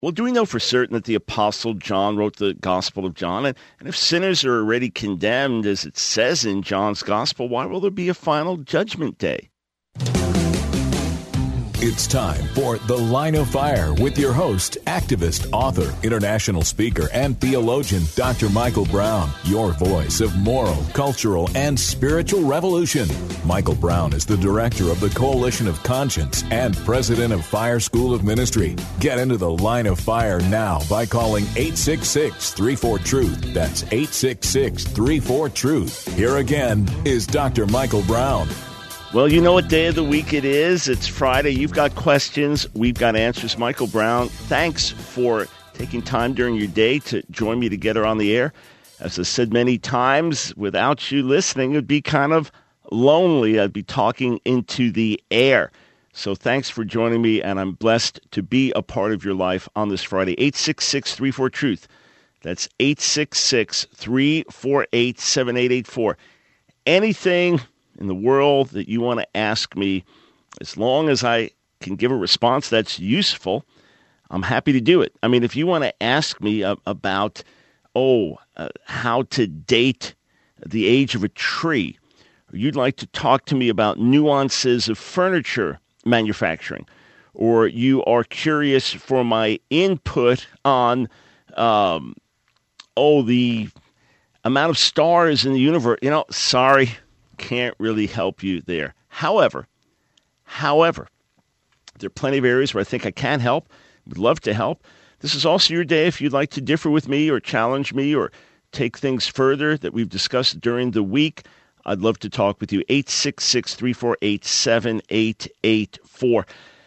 Well, do we know for certain that the Apostle John wrote the Gospel of John? And if sinners are already condemned, as it says in John's Gospel, why will there be a final judgment day? It's time for The Line of Fire with your host, activist, author, international speaker, and theologian, Dr. Michael Brown, your voice of moral, cultural, and spiritual revolution. Michael Brown is the director of the Coalition of Conscience and president of Fire School of Ministry. Get into The Line of Fire now by calling 866-34-TRUTH. That's 866-34-TRUTH. Here again is Dr. Michael Brown. Well, you know what day of the week it is. It's Friday. You've got questions. We've got answers. Michael Brown, thanks for taking time during your day to join me together on the air. As I said many times, without you listening, it would be kind of lonely. I'd be talking into the air. So thanks for joining me, and I'm blessed to be a part of your life on this Friday. 866-34-TRUTH. That's 866-348-7884. Anything in the world that you want to ask me, as long as I can give a response that's useful, I'm happy to do it. I mean, if you want to ask me about, how to date the age of a tree, or you'd like to talk to me about nuances of furniture manufacturing, or you are curious for my input on, the amount of stars in the universe, sorry, can't really help you there. However, there are plenty of areas where I think I can help, would love to help. This is also your day if you'd like to differ with me or challenge me or take things further that we've discussed during the week. I'd love to talk with you. 866-348-7884.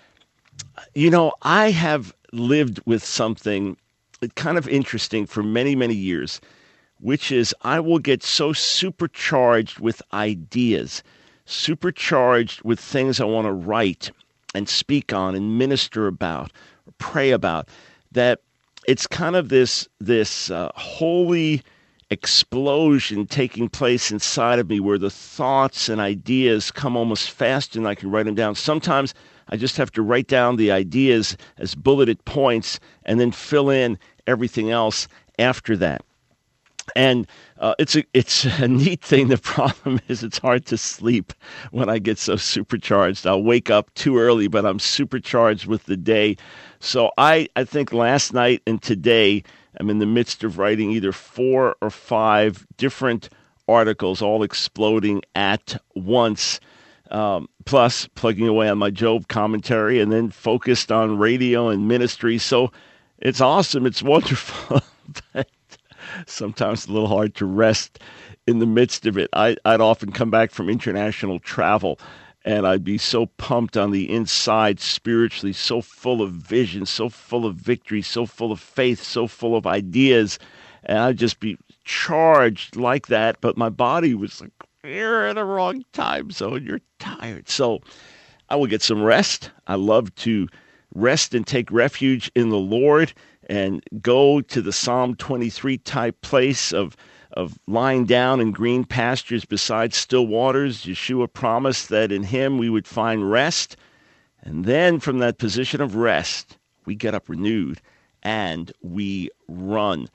I have lived with something kind of interesting for many, many years, which is I will get so supercharged with ideas, supercharged with things I want to write and speak on and minister about or pray about, that it's kind of this holy explosion taking place inside of me where the thoughts and ideas come almost faster than I can write them down. Sometimes I just have to write down the ideas as bulleted points and then fill in everything else after that. And it's a neat thing. The problem is it's hard to sleep when I get so supercharged. I'll wake up too early, but I'm supercharged with the day. So I think last night and today I'm in the midst of writing either 4 or 5 different articles, all exploding at once, plus plugging away on my Job commentary and then focused on radio and ministry. So it's awesome. It's wonderful. But sometimes a little hard to rest in the midst of it. I'd often come back from international travel, and I'd be so pumped on the inside spiritually, so full of vision, so full of victory, so full of faith, so full of ideas, and I'd just be charged like that, but my body was like, you're in the wrong time zone, you're tired. So I will get some rest. I love to rest and take refuge in the Lord and go to the Psalm 23 type place of lying down in green pastures beside still waters. Yeshua promised that in him we would find rest. And then from that position of rest, we get up renewed and we run.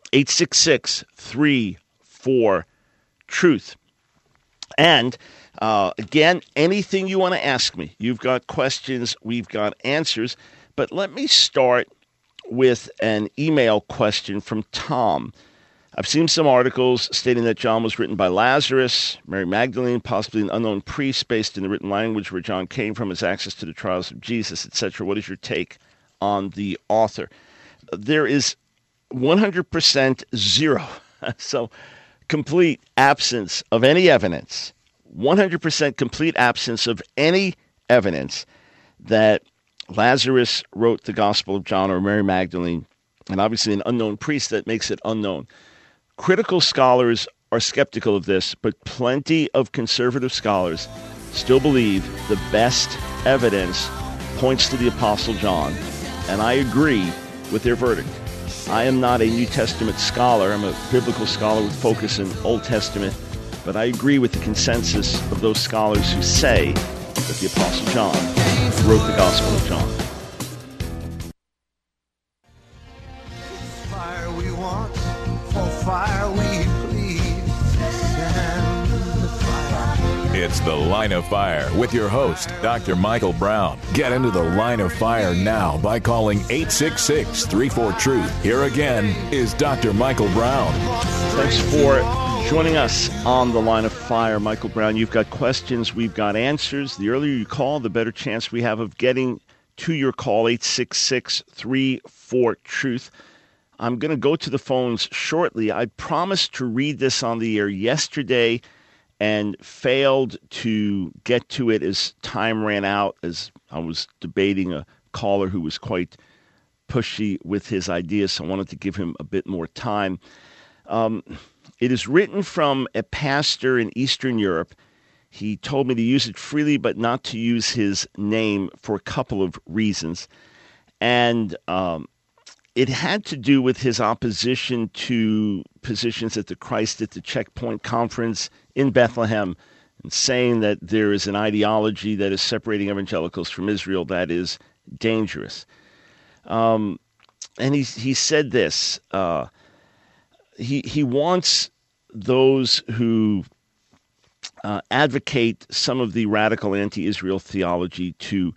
866-34-TRUTH. And again, anything you want to ask me. You've got questions, we've got answers. But let me start with an email question from Tom. I've seen some articles stating that John was written by Lazarus, Mary Magdalene, possibly an unknown priest based in the written language where John came from, his access to the trials of Jesus, etc. What is your take on the author? There is 100% zero, so complete absence of any evidence, 100% complete absence of any evidence that Lazarus wrote the Gospel of John or Mary Magdalene, and obviously an unknown priest that makes it unknown. Critical scholars are skeptical of this, but plenty of conservative scholars still believe the best evidence points to the Apostle John, and I agree with their verdict. I am not a New Testament scholar. I'm a biblical scholar with focus in Old Testament, but I agree with the consensus of those scholars who say that the Apostle John wrote the Gospel of John. It's The Line of Fire with your host, Dr. Michael Brown. Get into the Line of Fire now by calling 866-34-TRUTH. Here again is Dr. Michael Brown. Thanks for joining us on The Line of Fire. Michael Brown, you've got questions, we've got answers. The earlier you call, the better chance we have of getting to your call, 866-34-TRUTH. I'm going to go to the phones shortly. I promised to read this on the air yesterday and failed to get to it as time ran out, as I was debating a caller who was quite pushy with his ideas, so I wanted to give him a bit more time. It is written from a pastor in Eastern Europe. He told me to use it freely, but not to use his name for a couple of reasons. And it had to do with his opposition to positions at the Christ at the Checkpoint Conference in Bethlehem, and saying that there is an ideology that is separating evangelicals from Israel that is dangerous. And he said this. He wants those who advocate some of the radical anti-Israel theology to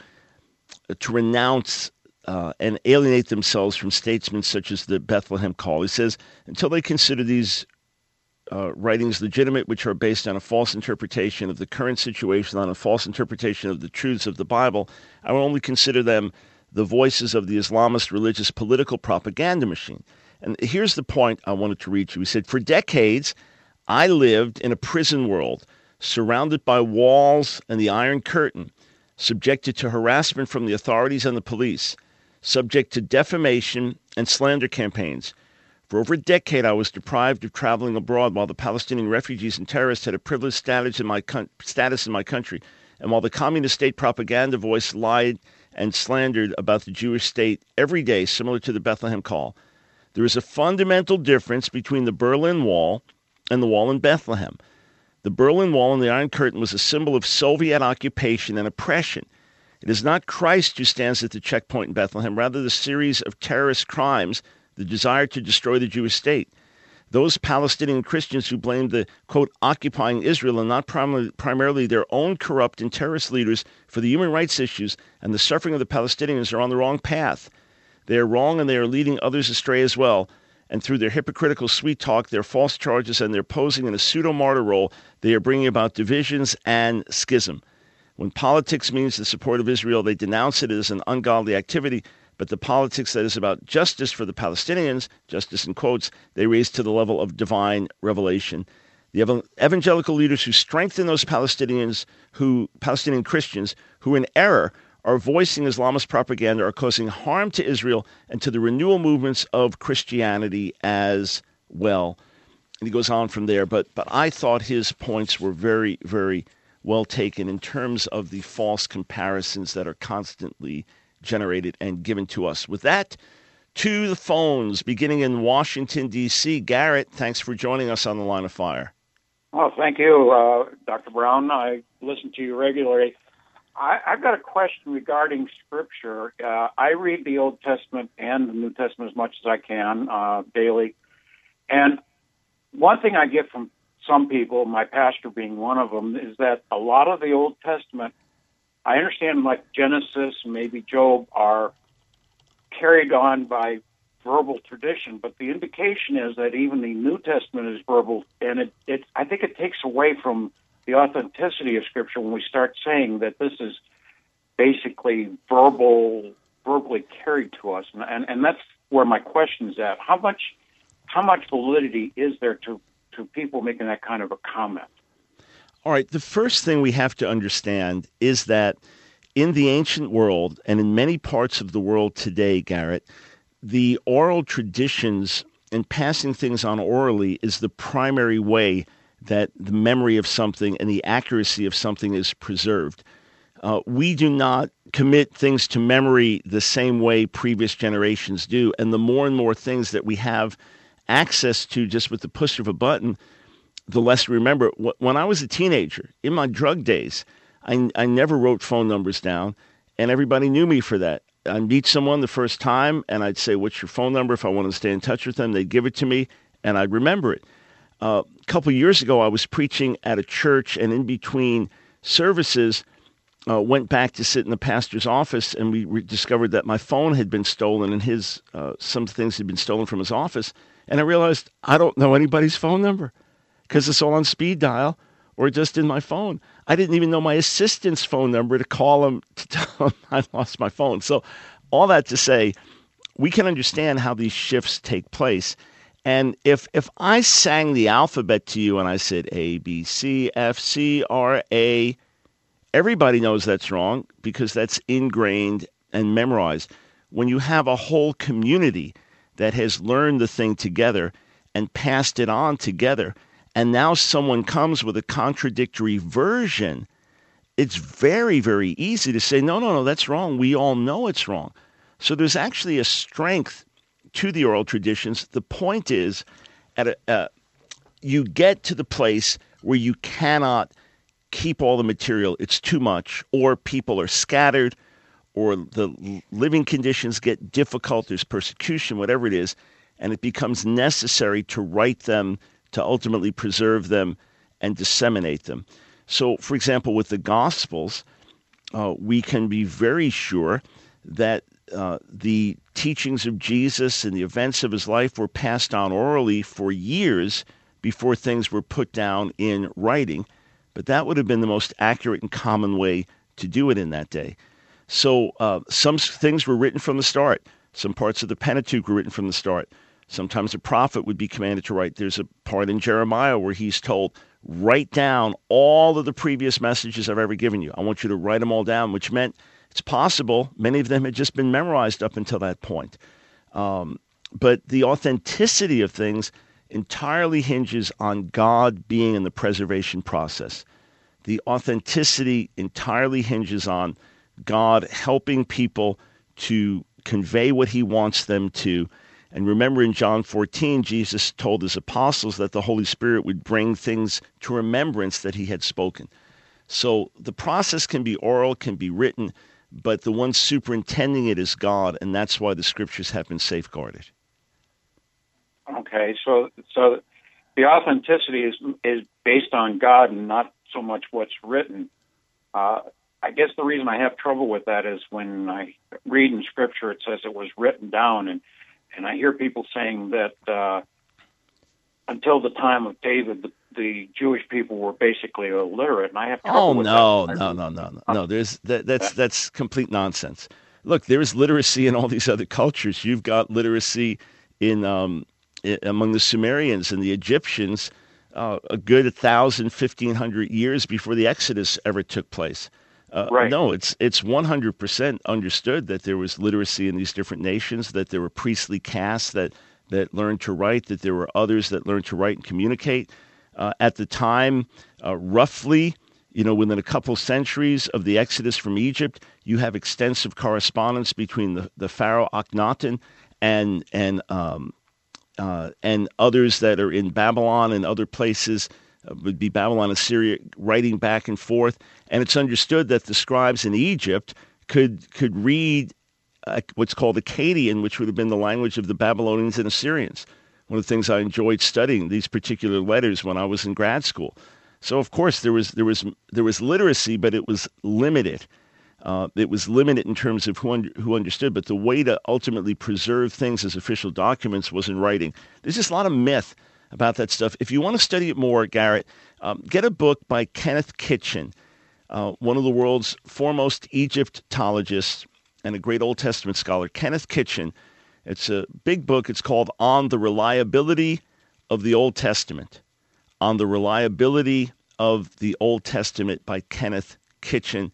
renounce and alienate themselves from statesmen such as the Bethlehem Call. He says, until they consider these writings legitimate, which are based on a false interpretation of the current situation, on a false interpretation of the truths of the Bible, I will only consider them the voices of the Islamist religious political propaganda machine. And here's the point I wanted to read you. He said, for decades, I lived in a prison world, surrounded by walls and the Iron Curtain, subjected to harassment from the authorities and the police, subject to defamation and slander campaigns. For over a decade, I was deprived of traveling abroad while the Palestinian refugees and terrorists had a privileged status in my country, and while the communist state propaganda voice lied and slandered about the Jewish state every day, similar to the Bethlehem Call. There is a fundamental difference between the Berlin Wall and the wall in Bethlehem. The Berlin Wall and the Iron Curtain was a symbol of Soviet occupation and oppression. It is not Christ who stands at the checkpoint in Bethlehem, rather the series of terrorist crimes, the desire to destroy the Jewish state. Those Palestinian Christians who blame the, quote, occupying Israel and not primarily their own corrupt and terrorist leaders for the human rights issues and the suffering of the Palestinians are on the wrong path. They are wrong and they are leading others astray as well. And through their hypocritical sweet talk, their false charges, and their posing in a pseudo-martyr role, they are bringing about divisions and schism. When politics means the support of Israel, they denounce it as an ungodly activity, but the politics that is about justice for the Palestinians, justice in quotes, they raise to the level of divine revelation. The evangelical leaders who strengthen those Palestinian Christians who in error are voicing Islamist propaganda are causing harm to Israel and to the renewal movements of Christianity as well. And he goes on from there, but I thought his points were very, very well taken in terms of the false comparisons that are constantly generated and given to us. With that, to the phones, beginning in Washington, D.C. Garrett, thanks for joining us on The Line of Fire. Oh, thank you, Dr. Brown. I listen to you regularly. I've got a question regarding Scripture. I read the Old Testament and the New Testament as much as I can daily. And one thing I get from some people, my pastor being one of them, is that a lot of the Old Testament, I understand like Genesis and maybe Job are carried on by verbal tradition, but the indication is that even the New Testament is verbal, and I think it takes away from the authenticity of Scripture when we start saying that this is basically verbally carried to us, and that's where my question is at. How much validity is there to people making that kind of a comment? All right, the first thing we have to understand is that in the ancient world and in many parts of the world today, Garrett, the oral traditions and passing things on orally is the primary way that the memory of something and the accuracy of something is preserved. We do not commit things to memory the same way previous generations do, and the more and more things that we have access to just with the push of a button, the less we remember. When I was a teenager, in my drug days, I never wrote phone numbers down, and everybody knew me for that. I'd meet someone the first time, and I'd say, what's your phone number? If I wanted to stay in touch with them, they'd give it to me, and I'd remember it. A couple of years ago, I was preaching at a church, and in between services, went back to sit in the pastor's office, and we discovered that my phone had been stolen, and some things had been stolen from his office. And I realized I don't know anybody's phone number because it's all on speed dial or just in my phone. I didn't even know my assistant's phone number to call him to tell him I lost my phone. So all that to say, we can understand how these shifts take place. And if I sang the alphabet to you and I said A, B, C, F, C, R, A, everybody knows that's wrong because that's ingrained and memorized. When you have a whole community that has learned the thing together and passed it on together, and now someone comes with a contradictory version, it's very, very easy to say, no, that's wrong. We all know it's wrong. So there's actually a strength to the oral traditions. The point is, you get to the place where you cannot keep all the material. It's too much, or people are scattered, or the living conditions get difficult, there's persecution, whatever it is, and it becomes necessary to write them, to ultimately preserve them and disseminate them. So, for example, with the Gospels, we can be very sure that the teachings of Jesus and the events of his life were passed on orally for years before things were put down in writing. But that would have been the most accurate and common way to do it in that day. So some things were written from the start. Some parts of the Pentateuch were written from the start. Sometimes a prophet would be commanded to write. There's a part in Jeremiah where he's told, write down all of the previous messages I've ever given you. I want you to write them all down, which meant it's possible many of them had just been memorized up until that point. But the authenticity of things entirely hinges on God being in the preservation process. The authenticity entirely hinges on God helping people to convey what he wants them to. And remember, in John 14, Jesus told his apostles that the Holy Spirit would bring things to remembrance that he had spoken. So the process can be oral, can be written, but the one superintending it is God, and that's why the scriptures have been safeguarded. Okay, so the authenticity is based on God and not so much what's written. I guess the reason I have trouble with that is when I read in Scripture, it says it was written down, and I hear people saying that until the time of David, the Jewish people were basically illiterate, and I have trouble with that. No. That's complete nonsense. Look, there's literacy in all these other cultures. You've got literacy in among the Sumerians and the Egyptians a good 1,000, 1,500 years before the Exodus ever took place. Right. No, it's 100% understood that there was literacy in these different nations, that there were priestly castes that learned to write, that there were others that learned to write and communicate. At the time, roughly, within a couple centuries of the Exodus from Egypt, you have extensive correspondence between the Pharaoh Akhenaten and others that are in Babylon and other places, would be Babylon and Syria, writing back and forth. And it's understood that the scribes in Egypt could read what's called Akkadian, which would have been the language of the Babylonians and Assyrians. One of the things I enjoyed studying these particular letters when I was in grad school. So of course there was literacy, but it was limited. It was limited in terms of who understood, but the way to ultimately preserve things as official documents was in writing. There's just a lot of myth about that stuff. If you want to study it more, Garrett, get a book by Kenneth Kitchen, one of the world's foremost Egyptologists and a great Old Testament scholar. Kenneth Kitchen. It's a big book. It's called On the Reliability of the Old Testament. On the Reliability of the Old Testament by Kenneth Kitchen.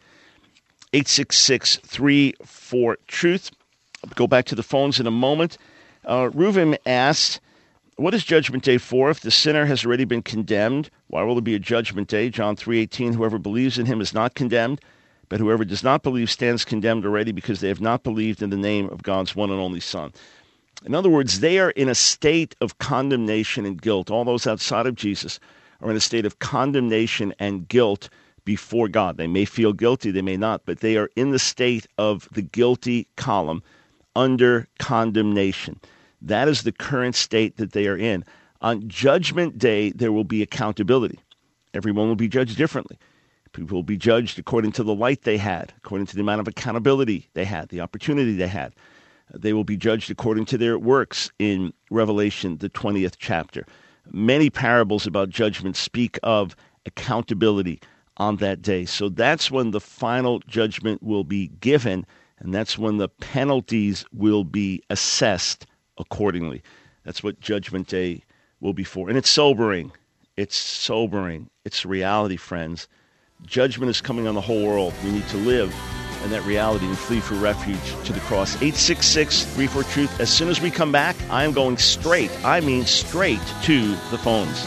866-34-TRUTH. I'll go back to the phones in a moment. Reuven asked, what is Judgment Day for? If the sinner has already been condemned, why will there be a Judgment Day? John 3:18, whoever believes in him is not condemned, but whoever does not believe stands condemned already because they have not believed in the name of God's one and only Son. In other words, they are in a state of condemnation and guilt. All those outside of Jesus are in a state of condemnation and guilt before God. They may feel guilty, they may not, but they are in the state of the guilty column under condemnation. That is the current state that they are in. On Judgment Day, there will be accountability. Everyone will be judged differently. People will be judged according to the light they had, according to the amount of accountability they had, the opportunity they had. They will be judged according to their works in Revelation, the 20th chapter. Many parables about judgment speak of accountability on that day. So that's when the final judgment will be given, and that's when the penalties will be assessed accordingly. That's what Judgment Day will be for. And it's sobering. It's sobering. It's reality, friends. Judgment is coming on the whole world. We need to live in that reality and flee for refuge to the cross. 866-34-TRUTH. As soon as we come back, I am going straight to the phones.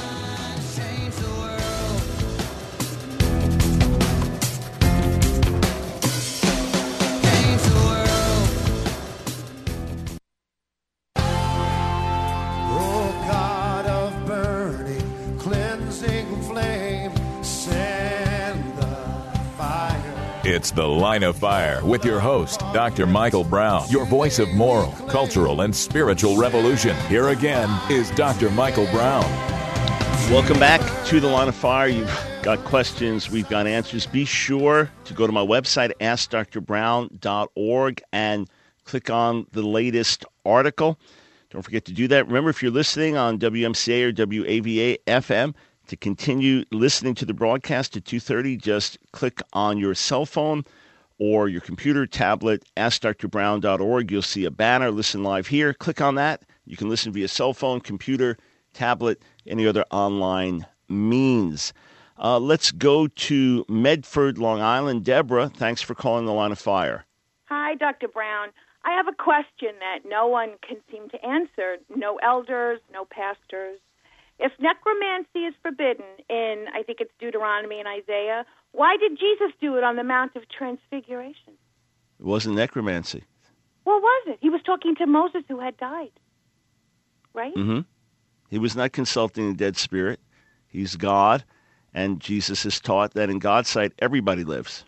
It's The Line of Fire with your host, Dr. Michael Brown, your voice of moral, cultural, and spiritual revolution. Here again is Dr. Michael Brown. Welcome back to The Line of Fire. You've got questions, we've got answers. Be sure to go to my website, AskDrBrown.org, and click on the latest article. Don't forget to do that. Remember, if you're listening on WMCA or WAVA-FM, to continue listening to the broadcast at 2:30, just click on your cell phone or your computer, tablet, AskDrBrown.org. You'll see a banner, listen live here. Click on that. You can listen via cell phone, computer, tablet, any other online means. Let's go to Medford, Long Island. Deborah, thanks for calling The Line of Fire. Hi, Dr. Brown. I have a question that no one can seem to answer. No elders, no pastors. If necromancy is forbidden in, I think it's Deuteronomy and Isaiah, why did Jesus do it on the Mount of Transfiguration? It wasn't necromancy. What was it? He was talking to Moses who had died, right? Mm-hmm. He was not consulting the dead spirit. He's God, and Jesus has taught that in God's sight, everybody lives.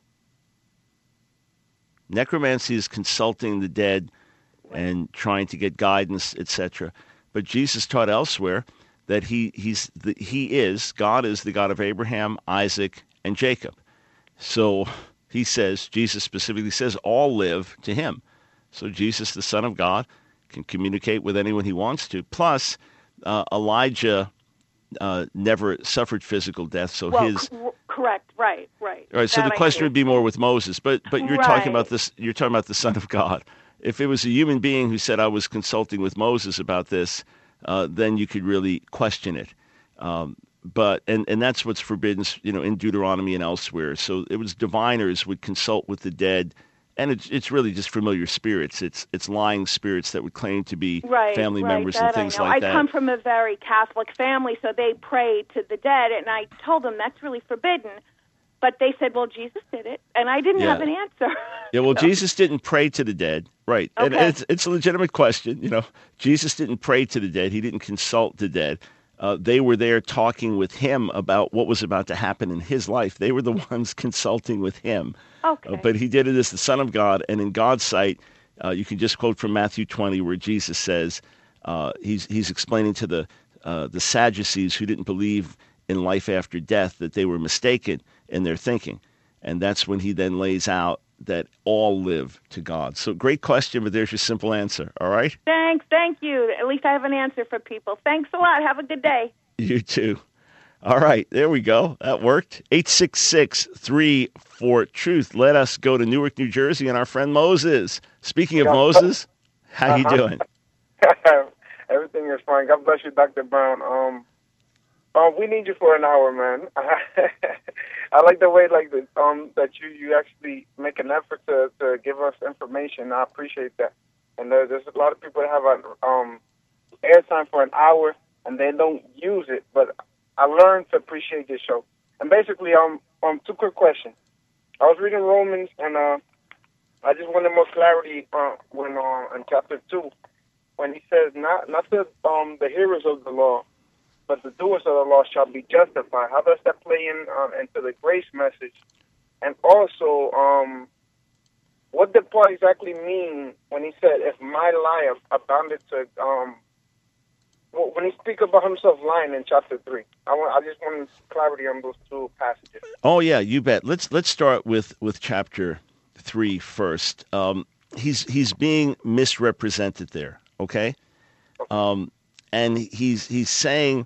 Necromancy is consulting the dead and trying to get guidance, etc. But Jesus taught elsewhere that God is the God of Abraham, Isaac, and Jacob. So he says, Jesus specifically says, all live to him. So Jesus, the Son of God, can communicate with anyone he wants to. Plus, Elijah never suffered physical death, so correct, right. All right. So the question would be more with Moses, but you're talking about this. You're talking about the Son of God. If it was a human being who said, "I was consulting with Moses about this," then you could really question it. But that's what's forbidden, in Deuteronomy and elsewhere. So it was diviners would consult with the dead, and it's really just familiar spirits. It's lying spirits that would claim to be family members and things like that. I come from a very Catholic family, so they prayed to the dead, and I told them that's really forbidden. But they said, well, Jesus did it, and I didn't have an answer. Yeah, well, Jesus didn't pray to the dead, right? Okay. And it's a legitimate question. Jesus didn't pray to the dead. He didn't consult the dead. They were there talking with him about what was about to happen in his life. They were the ones consulting with him. Okay. But he did it as the Son of God, and in God's sight, you can just quote from Matthew 20, where Jesus says, he's explaining to the Sadducees who didn't believe in life after death that they were mistaken in their thinking. And that's when he then lays out that all live to God. So great question, but there's your simple answer. All right? Thanks. Thank you. At least I have an answer for people. Thanks a lot. Have a good day. You too. All right. There we go. That worked. 866-34-TRUTH. Let us go to Newark, New Jersey, and our friend Moses. Speaking of Moses, how you doing? Everything is fine. God bless you, Dr. Brown. We need you for an hour, man. I like the way that you actually make an effort to give us information. I appreciate that. And there's a lot of people that have airtime for an hour and they don't use it. But I learned to appreciate this show. And basically, two quick questions. I was reading Romans, and I just wanted more clarity when in chapter 2, when he says not the hearers of the law, but the doers of the law shall be justified. How does that play into the grace message? And also, what did Paul exactly mean when he said, if my life abounded to when he speaks about himself lying in chapter 3. I just want clarity on those two passages. Oh yeah, you bet. Let's start with chapter 3 first. He's being misrepresented there. Okay, and he's saying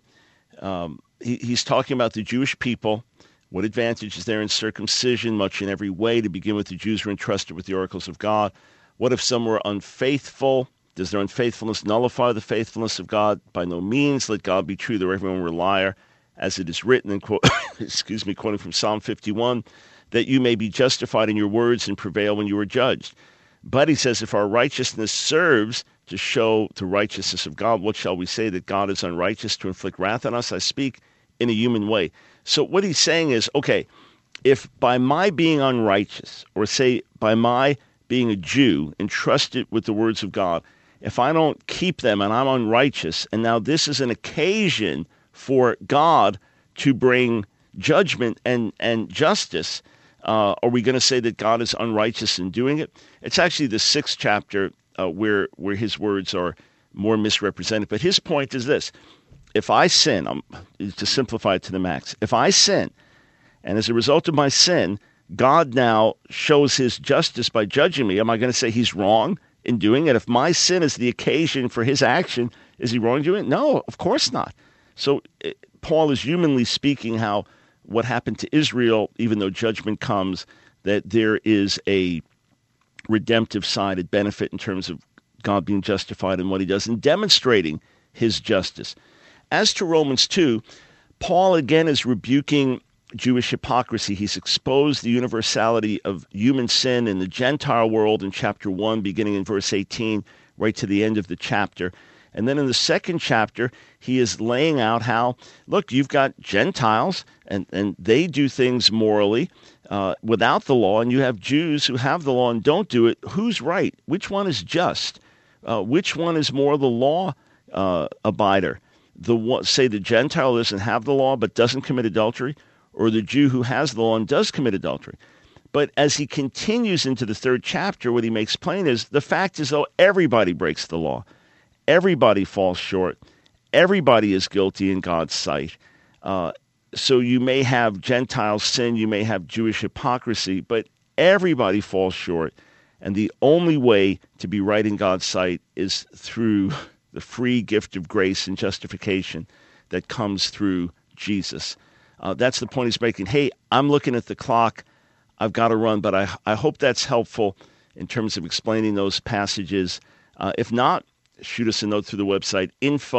he's talking about the Jewish people. What advantage is there in circumcision? Much in every way. To begin with, the Jews were entrusted with the oracles of God. What if some were unfaithful? Does their unfaithfulness nullify the faithfulness of God? By no means. Let God be true, though everyone were a liar, as it is written, and quoting from Psalm 51, that you may be justified in your words and prevail when you are judged. But he says, if our righteousness serves to show the righteousness of God, what shall we say, that God is unrighteous to inflict wrath on us? I speak in a human way. So what he's saying is, okay, if by my being unrighteous, or say by my being a Jew entrusted with the words of God, if I don't keep them and I'm unrighteous, and now this is an occasion for God to bring judgment and justice, are we going to say that God is unrighteous in doing it? It's actually the 6th chapter where his words are more misrepresented. But his point is this. If I sin, to simplify it to the max, if I sin, and as a result of my sin, God now shows his justice by judging me, am I going to say he's wrong in doing it? If my sin is the occasion for his action, is he wrong in doing it? No, of course not. So Paul is humanly speaking how what happened to Israel, even though judgment comes, that there is a redemptive side, a benefit in terms of God being justified in what he does and demonstrating his justice. As to Romans 2, Paul again is rebuking Jewish hypocrisy. He's exposed the universality of human sin in the Gentile world in chapter 1, beginning in verse 18, right to the end of the chapter. And then in the 2nd chapter, he is laying out how, look, you've got Gentiles, and they do things morally without the law, and you have Jews who have the law and don't do it. Who's right? Which one is just? Which one is more the law abider? Say the Gentile doesn't have the law but doesn't commit adultery, or the Jew who has the law and does commit adultery. But as he continues into the 3rd chapter, what he makes plain is the fact is, though, everybody breaks the law. Everybody falls short. Everybody is guilty in God's sight. So you may have Gentile sin, you may have Jewish hypocrisy, but everybody falls short. And the only way to be right in God's sight is through the free gift of grace and justification that comes through Jesus. That's the point he's making. Hey, I'm looking at the clock. I've got to run, but I hope that's helpful in terms of explaining those passages. If not, shoot us a note through the website,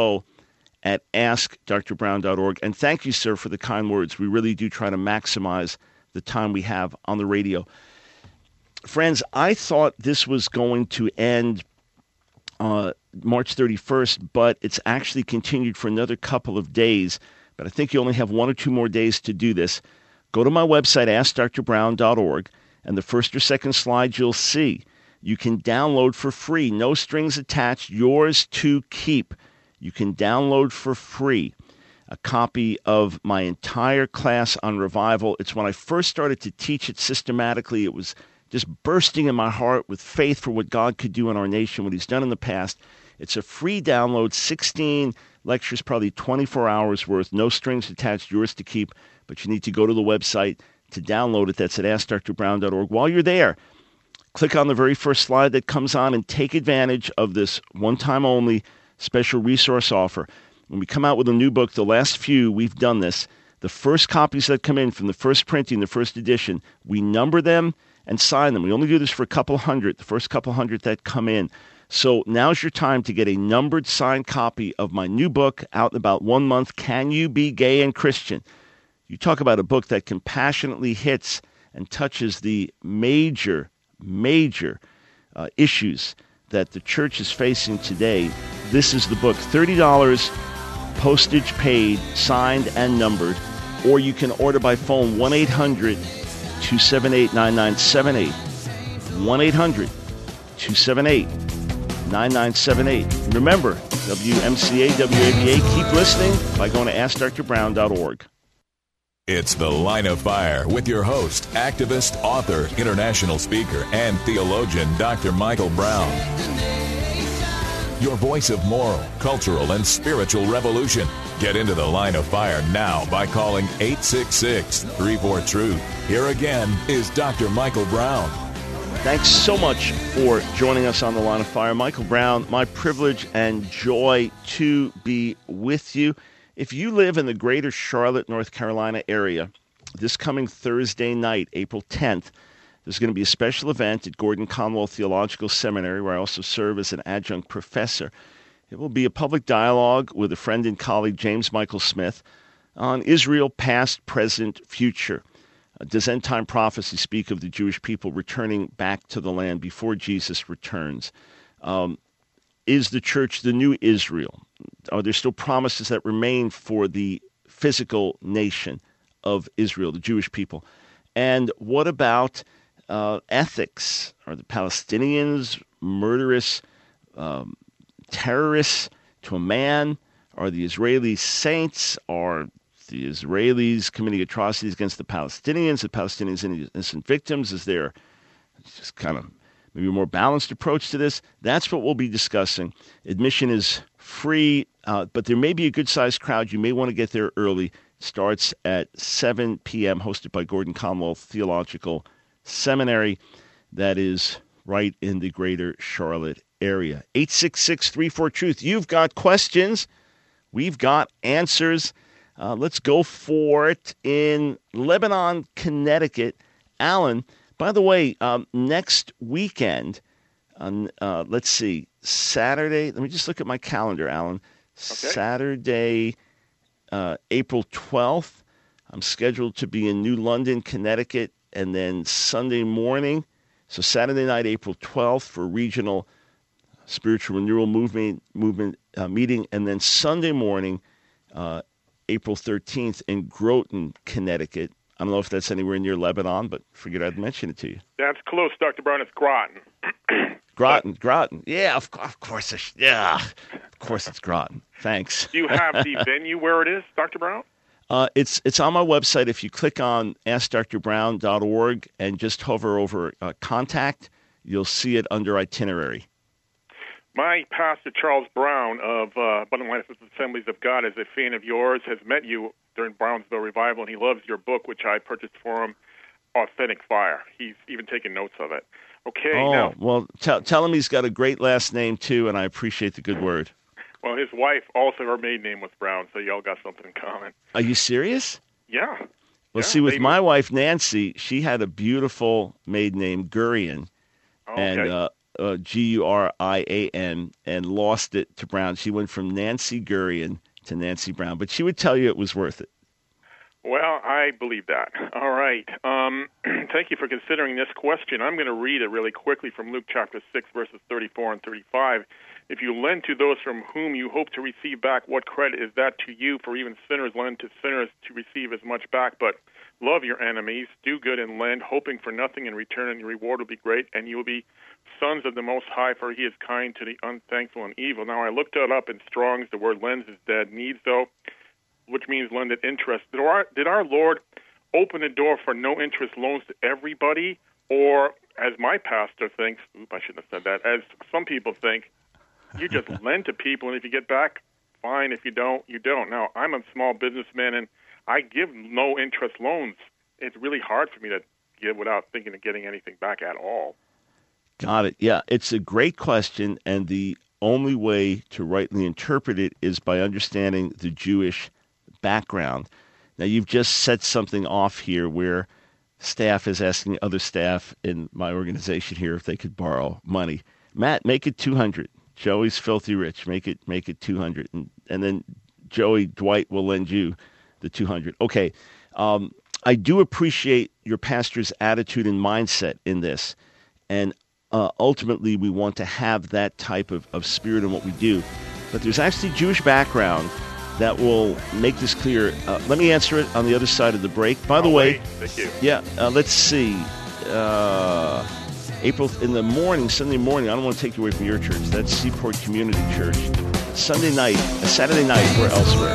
info@askdrbrown.org. And thank you, sir, for the kind words. We really do try to maximize the time we have on the radio. Friends, I thought this was going to end March 31st, but it's actually continued for another couple of days. But I think you only have 1 or 2 more days to do this. Go to my website, AskDrBrown.org, and the first or second slide you'll see. You can download for free, no strings attached, yours to keep. You can download for free a copy of my entire class on revival. It's when I first started to teach it systematically. It was just bursting in my heart with faith for what God could do in our nation, what he's done in the past. It's a free download, 16 lectures, probably 24 hours worth, no strings attached, yours to keep. But you need to go to the website to download it. That's at AskDrBrown.org. While you're there, click on the very first slide that comes on and take advantage of this one-time only special resource offer. When we come out with a new book, the last few, we've done this. The first copies that come in from the first printing, the first edition, we number them and sign them. We only do this for a couple hundred, the first couple hundred that come in. So now's your time to get a numbered signed copy of my new book out in about 1 month, Can You Be Gay and Christian? You talk about a book that compassionately hits and touches the major issues that the church is facing today. This is the book. $30, postage paid, signed and numbered. Or you can order by phone, 1-800-278-9978. 1-800-278-9978. Remember, WMCA, WABA, keep listening by going to AskDrBrown.org. It's The Line of Fire with your host, activist, author, international speaker, and theologian, Dr. Michael Brown. your voice of moral, cultural, and spiritual revolution. Get into the Line of Fire now by calling 866-34-TRUTH. Here again is Dr. Michael Brown. Thanks so much for joining us on the Line of Fire. Michael Brown, my privilege and joy to be with you. If you live in the greater Charlotte, North Carolina area, this coming Thursday night, April 10th, there's going to be a special event at Gordon Conwell Theological Seminary, where I also serve as an adjunct professor. It will be a public dialogue with a friend and colleague, James Michael Smith, on Israel, past, present, future. Does end-time prophecy speak of the Jewish people returning back to the land before Jesus returns? Is the church the new Israel? Are there still promises that remain for the physical nation of Israel, the Jewish people? And what about ethics? Are the Palestinians murderous terrorists to a man? Are the Israeli saints? Are the Israelis committing atrocities against the Palestinians innocent victims? Is there just kind of maybe a more balanced approach to this? That's what we'll be discussing. Admission is free, but there may be a good-sized crowd. You may want to get there early. Starts at 7 p.m., hosted by Gordon Conwell Theological Seminary. That is right in the greater Charlotte area. 866-34-TRUTH. You've got questions. We've got answers. Let's go for it in Lebanon, Connecticut. Alan, by the way, next weekend, let's see, Saturday. Let me just look at my calendar, Alan. Okay. Saturday, April 12th, I'm scheduled to be in New London, Connecticut, and then Sunday morning. So Saturday night, April 12th, for regional spiritual renewal movement meeting, and then Sunday morning, April 13th in Groton, Connecticut. I don't know if that's anywhere near Lebanon, but figured I'd mention it to you. That's close, Dr. Brown. It's Groton. Groton. Yeah, of course. Of course it's Groton. Thanks. Do you have the venue where it is, Dr. Brown? It's on my website. If you click on AskDrBrown.org and just hover over contact, you'll see it under itinerary. My pastor, Charles Brown of Abundant Life Assemblies of God, is a fan of yours, has met you during Brownsville Revival, and he loves your book, which I purchased for him, Authentic Fire. He's even taken notes of it. Okay. Oh, well, tell him he's got a great last name, too, and I appreciate the good word. Well, his wife, also her maiden name was Brown, so y'all got something in common. Are you serious? Yeah. Well, see, with my wife, Nancy, she had a beautiful maiden name, Gurian. Okay. And Gurian, and lost it to Brown. She went from Nancy Gurian to Nancy Brown, but she would tell you it was worth it. Well, I believe that. All right. Thank you for considering this question. I'm going to read it really quickly from Luke chapter 6, verses 34 and 35. If you lend to those from whom you hope to receive back, what credit is that to you? For even sinners lend to sinners to receive as much back. But love your enemies, do good and lend, hoping for nothing in return, and your reward will be great, and you will be sons of the Most High, for he is kind to the unthankful and evil. Now, I looked that up in Strong's. The word lends is dead. Needs, though, which means lend at interest. Did our Lord open the door for no-interest loans to everybody? Or, as my pastor thinks, I shouldn't have said that, as some people think, you just lend to people, and if you get back, fine. If you don't, you don't. Now, I'm a small businessman, and I give no-interest loans. It's really hard for me to give without thinking of getting anything back at all. Got it. Yeah, it's a great question, and the only way to rightly interpret it is by understanding the Jewish background. Now, you've just set something off here where staff is asking other staff in my organization here if they could borrow money. Matt, make it $200. Joey's filthy rich. Make it $200, and then Dwight will lend you the $200. Okay, I do appreciate your pastor's attitude and mindset in this, and ultimately we want to have that type of spirit in what we do. But there's actually Jewish background that will make this clear. Let me answer it on the other side of the break. By the way, thank you. Yeah, let's see. April in the morning, Sunday morning. I don't want to take you away from your church. That's Seaport Community Church. Saturday night, we're elsewhere.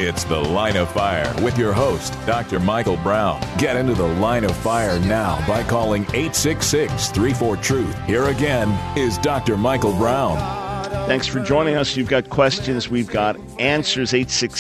It's The Line of Fire with your host, Dr. Michael Brown. Get into the Line of Fire now by calling 866-34-TRUTH. Here again is Dr. Michael Brown. Thanks for joining us. You've got questions. We've got answers.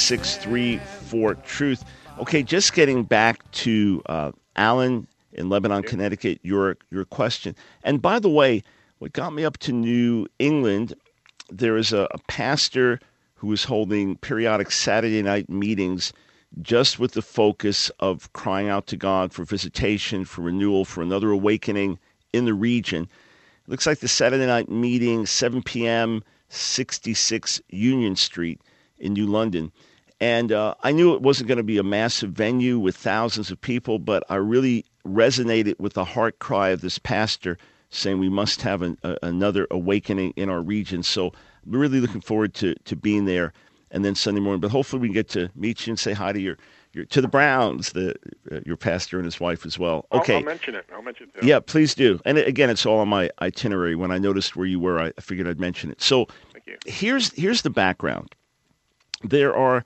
866-34-TRUTH. Okay, just getting back to Alan in Lebanon, Connecticut, your question. And by the way, what got me up to New England, there is a pastor who is holding periodic Saturday night meetings just with the focus of crying out to God for visitation, for renewal, for another awakening in the region. It looks like the Saturday night meeting, 7 p.m., 66 Union Street in New London. And I knew it wasn't going to be a massive venue with thousands of people, but I really resonated with the heart cry of this pastor saying we must have another awakening in our region. So I'm really looking forward to being there and then Sunday morning. But hopefully we can get to meet you and say hi to your to the Browns, your pastor and his wife as well. Okay. I'll mention it. Too. Yeah, please do. And again, it's all on my itinerary. When I noticed where you were, I figured I'd mention it. So here's the background. There are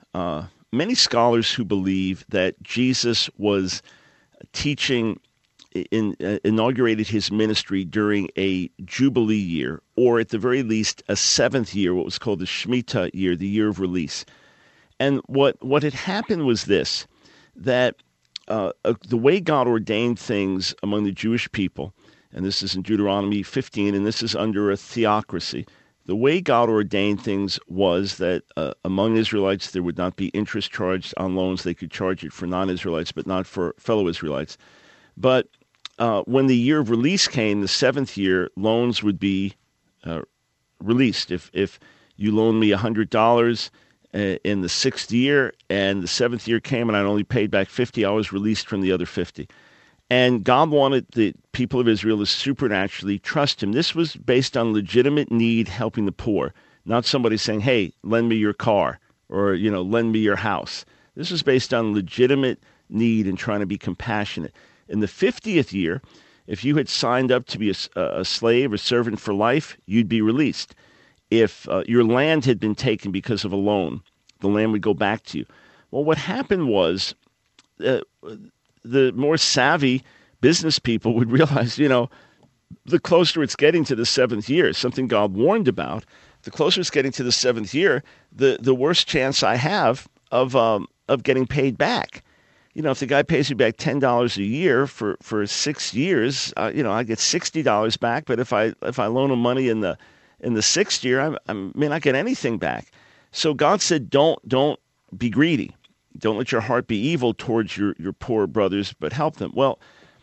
many scholars who believe that Jesus was teaching, inaugurated his ministry during a Jubilee year, or at the very least a seventh year, what was called the Shemitah year, the year of release. And what had happened was this, that the way God ordained things among the Jewish people, and this is in Deuteronomy 15, and this is under a theocracy, the way God ordained things was that among Israelites there would not be interest charged on loans. They could charge it for non-Israelites, but not for fellow Israelites. But when the year of release came, the seventh year, loans would be released. If you loaned me $100 in the sixth year, and the seventh year came and I only paid back $50, I was released from the other $50. And God wanted the people of Israel to supernaturally trust him. This was based on legitimate need, helping the poor, not somebody saying, hey, lend me your car, or, lend me your house. This was based on legitimate need and trying to be compassionate. In the 50th year, if you had signed up to be a slave or servant for life, you'd be released. If your land had been taken because of a loan, the land would go back to you. Well, what happened was the more savvy business people would realize, the closer it's getting to the seventh year, something God warned about, the closer it's getting to the seventh year, the worse chance I have of getting paid back. If the guy pays me back $10 a year for 6 years, I get $60 back. But if I loan him money in the sixth year, I may not get anything back. So God said, don't be greedy. Don't let your heart be evil towards your poor brothers, but help them. Well,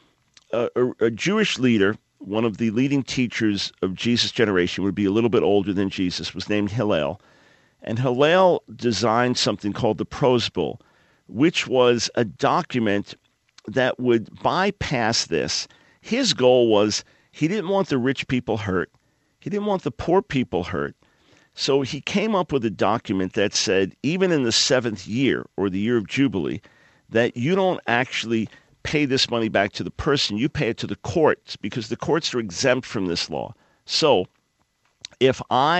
a Jewish leader, one of the leading teachers of Jesus' generation, would be a little bit older than Jesus, was named Hillel. And Hillel designed something called the Prose Bull, which was a document that would bypass this. His goal was he didn't want the rich people hurt. He didn't want the poor people hurt. So he came up with a document that said, even in the seventh year, or the year of Jubilee, that you don't actually pay this money back to the person. You pay it to the courts, because the courts are exempt from this law. So if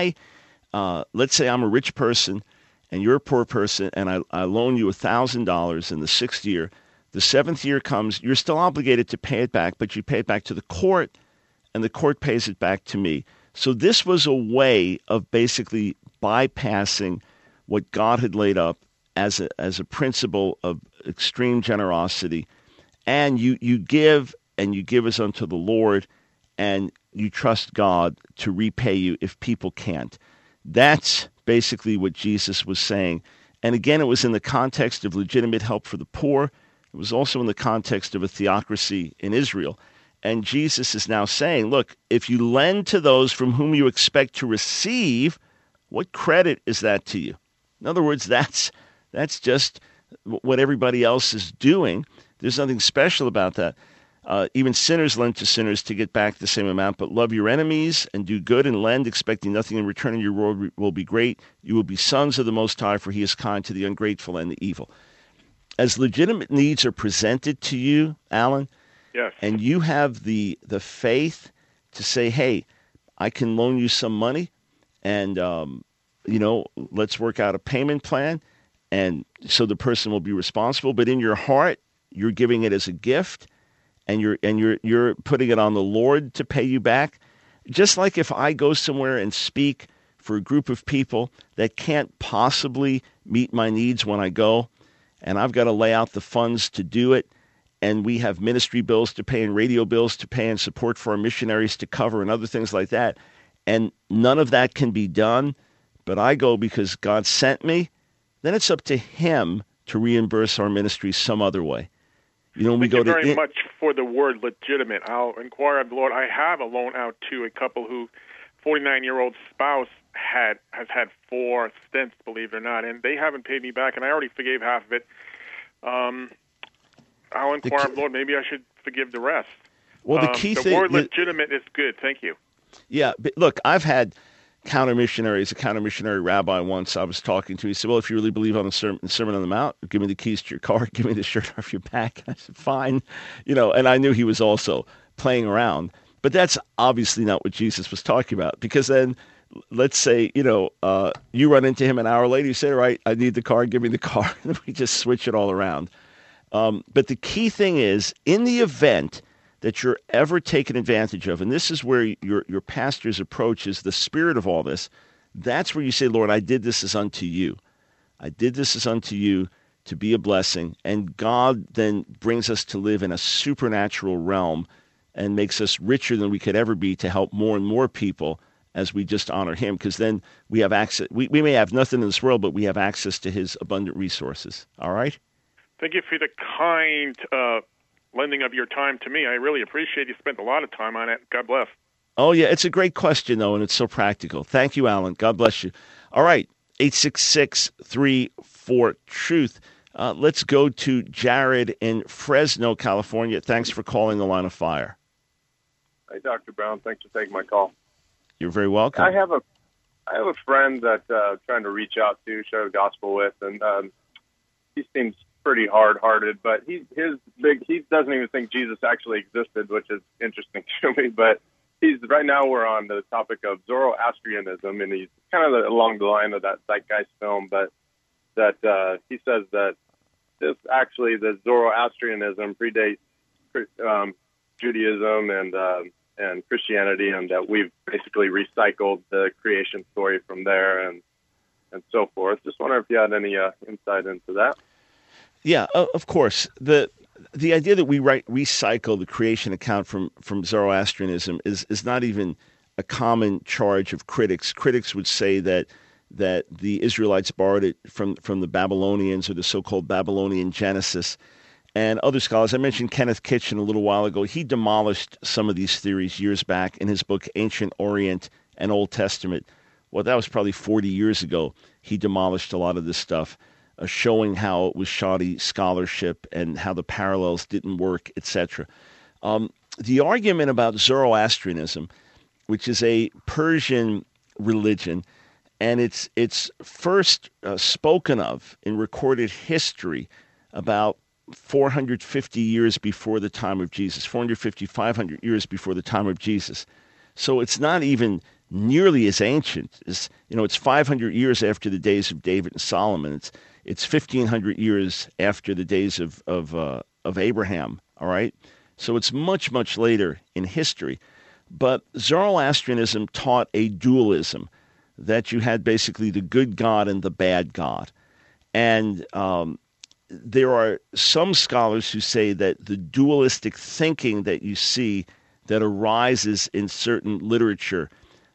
let's say I'm a rich person and you're a poor person, and I loan you $1,000 in the sixth year, the seventh year comes, you're still obligated to pay it back, but you pay it back to the court, and the court pays it back to me. So this was a way of basically bypassing what God had laid up as a principle of extreme generosity. And you give, and you give as unto the Lord, and you trust God to repay you if people can't. That's basically what Jesus was saying. And again, it was in the context of legitimate help for the poor. It was also in the context of a theocracy in Israel. And Jesus is now saying, look, if you lend to those from whom you expect to receive, what credit is that to you? In other words, that's just what everybody else is doing. There's nothing special about that. Even sinners lend to sinners to get back the same amount, but love your enemies and do good and lend, expecting nothing in return, and your reward will be great. You will be sons of the Most High, for he is kind to the ungrateful and the evil. As legitimate needs are presented to you, Alan, yes, and you have the faith to say, hey, I can loan you some money, and let's work out a payment plan, And so the person will be responsible, but in your heart, you're giving it as a gift, and you're putting it on the Lord to pay you back. Just like if I go somewhere and speak for a group of people that can't possibly meet my needs when I go, and I've got to lay out the funds to do it, and we have ministry bills to pay and radio bills to pay and support for our missionaries to cover and other things like that, and none of that can be done, but I go because God sent me, then it's up to him to reimburse our ministry some other way. You know, when we go to very much for the word legitimate. I'll inquire of the Lord. I have a loan out to a couple who 49-year-old spouse has had 4 stints, believe it or not, and they haven't paid me back, and I already forgave half of it. I'll inquire of the Lord. Maybe I should forgive the rest. Well, the key thing... The word legitimate is good. Thank you. Yeah, but look, I've had counter-missionaries. A counter-missionary rabbi once I was talking to, he said, well, if you really believe on the Sermon on the Mount, give me the keys to your car, give me the shirt off your back. I said, fine. You know, and I knew he was also playing around. But that's obviously not what Jesus was talking about, because then let's say, you know, you run into him an hour later, you say, all right, I need the car, give me the car. And we just switch it all around. But the key thing is, in the event that you're ever taken advantage of, and this is where your pastor's approach is the spirit of all this, that's where you say, Lord, I did this as unto you. I did this as unto you to be a blessing. And God then brings us to live in a supernatural realm and makes us richer than we could ever be to help more and more people as we just honor him, because then we have access. We may have nothing in this world, but we have access to his abundant resources. All right? Thank you for the kind lending of your time to me. I really appreciate you spent a lot of time on it. God bless. Oh, yeah. It's a great question, though, and it's so practical. Thank you, Alan. God bless you. All right. 866-34-TRUTH. Let's go to Jared in Fresno, California. Thanks for calling the Line of Fire. Hey, Dr. Brown. Thanks for taking my call. You're very welcome. I have a friend that I'm trying to reach out to, share the gospel with, and he seems pretty hard-hearted, but he doesn't even think Jesus actually existed, which is interesting to me. But right now we're on the topic of Zoroastrianism, and he's kind of along the line of that Zeitgeist film, but that he says that the Zoroastrianism predates Judaism and Christianity, and that we've basically recycled the creation story from there and so forth. Just wonder if you had any insight into that. Yeah, of course. The idea that we recycle the creation account from Zoroastrianism is not even a common charge of critics. Critics would say that the Israelites borrowed it from the Babylonians, or the so-called Babylonian Genesis. And other scholars, I mentioned Kenneth Kitchen a little while ago, he demolished some of these theories years back in his book, Ancient Orient and Old Testament. Well, that was probably 40 years ago. He demolished a lot of this stuff, showing how it was shoddy scholarship and how the parallels didn't work, etc. The argument about Zoroastrianism, which is a Persian religion, and it's first spoken of in recorded history about 450 years before the time of Jesus, 500 years before the time of Jesus. So it's not even nearly as ancient as, it's 500 years after the days of David and Solomon. It's 1,500 years after the days of Abraham, all right? So it's much, much later in history. But Zoroastrianism taught a dualism, that you had basically the good God and the bad God. And there are some scholars who say that the dualistic thinking that you see that arises in certain literature,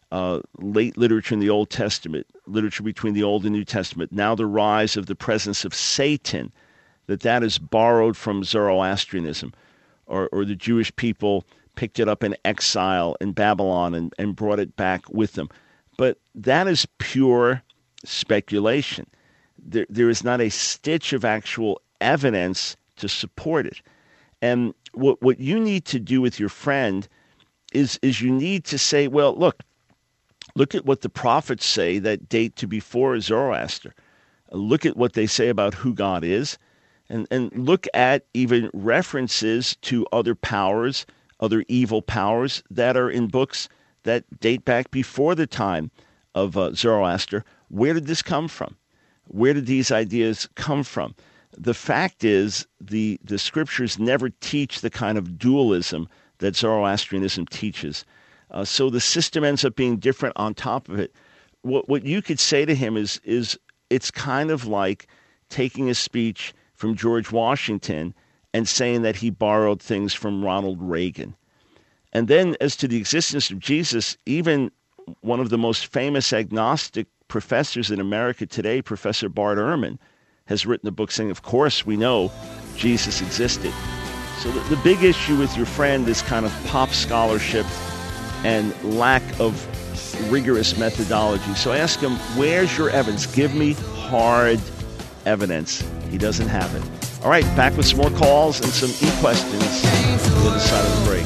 late literature in the Old Testament, literature between the Old and New Testament, now the rise of the presence of Satan, that is borrowed from Zoroastrianism, or the Jewish people picked it up in exile in Babylon and brought it back with them. But that is pure speculation. There is not a stitch of actual evidence to support it. And what you need to do with your friend is you need to say, well, look at what the prophets say that date to before Zoroaster. Look at what they say about who God is, and look at even references to other powers, other evil powers that are in books that date back before the time of Zoroaster. Where did this come from? Where did these ideas come from? The fact is, the scriptures never teach the kind of dualism that Zoroastrianism teaches. So the system ends up being different on top of it. What you could say to him is it's kind of like taking a speech from George Washington and saying that he borrowed things from Ronald Reagan. And then as to the existence of Jesus, even one of the most famous agnostic professors in America today, Professor Bart Ehrman, has written a book saying, of course, we know Jesus existed. So the big issue with your friend is kind of pop scholarship and lack of rigorous methodology. So I ask him, where's your evidence? Give me hard evidence. He doesn't have it. All right, back with some more calls and some e-questions on the other side of the break.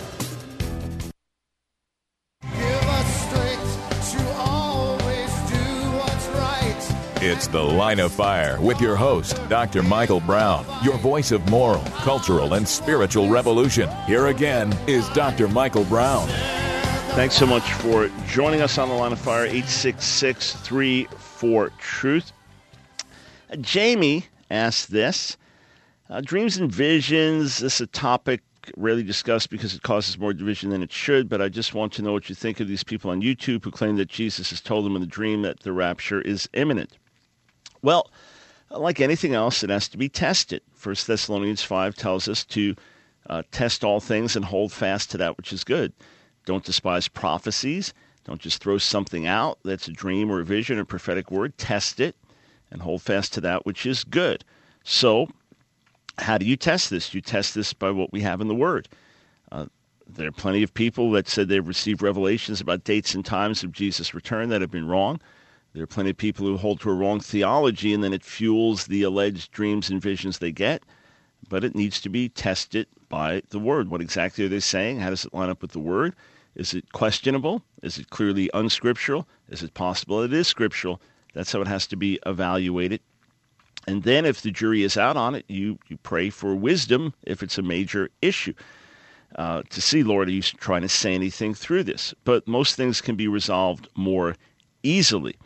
It's The Line of Fire with your host, Dr. Michael Brown, your voice of moral, cultural, and spiritual revolution. Here again is Dr. Michael Brown. Thanks so much for joining us on The Line of Fire, 866-34-TRUTH. Jamie asked this. Dreams and visions, this is a topic rarely discussed because it causes more division than it should, but I just want to know what you think of these people on YouTube who claim that Jesus has told them in a dream that the rapture is imminent. Well, like anything else, it has to be tested. 1 Thessalonians 5 tells us to test all things and hold fast to that which is good. Don't despise prophecies. Don't just throw something out that's a dream or a vision or prophetic word. Test it and hold fast to that which is good. So, how do you test this? You test this by what we have in the Word. There are plenty of people that said they've received revelations about dates and times of Jesus' return that have been wrong. There are plenty of people who hold to a wrong theology, and then it fuels the alleged dreams and visions they get. But it needs to be tested by the Word. What exactly are they saying? How does it line up with the Word? Is it questionable? Is it clearly unscriptural? Is it possible it is scriptural? That's how it has to be evaluated. And then if the jury is out on it, you pray for wisdom if it's a major issue. To see, Lord, are you trying to say anything through this? But most things can be resolved more easily.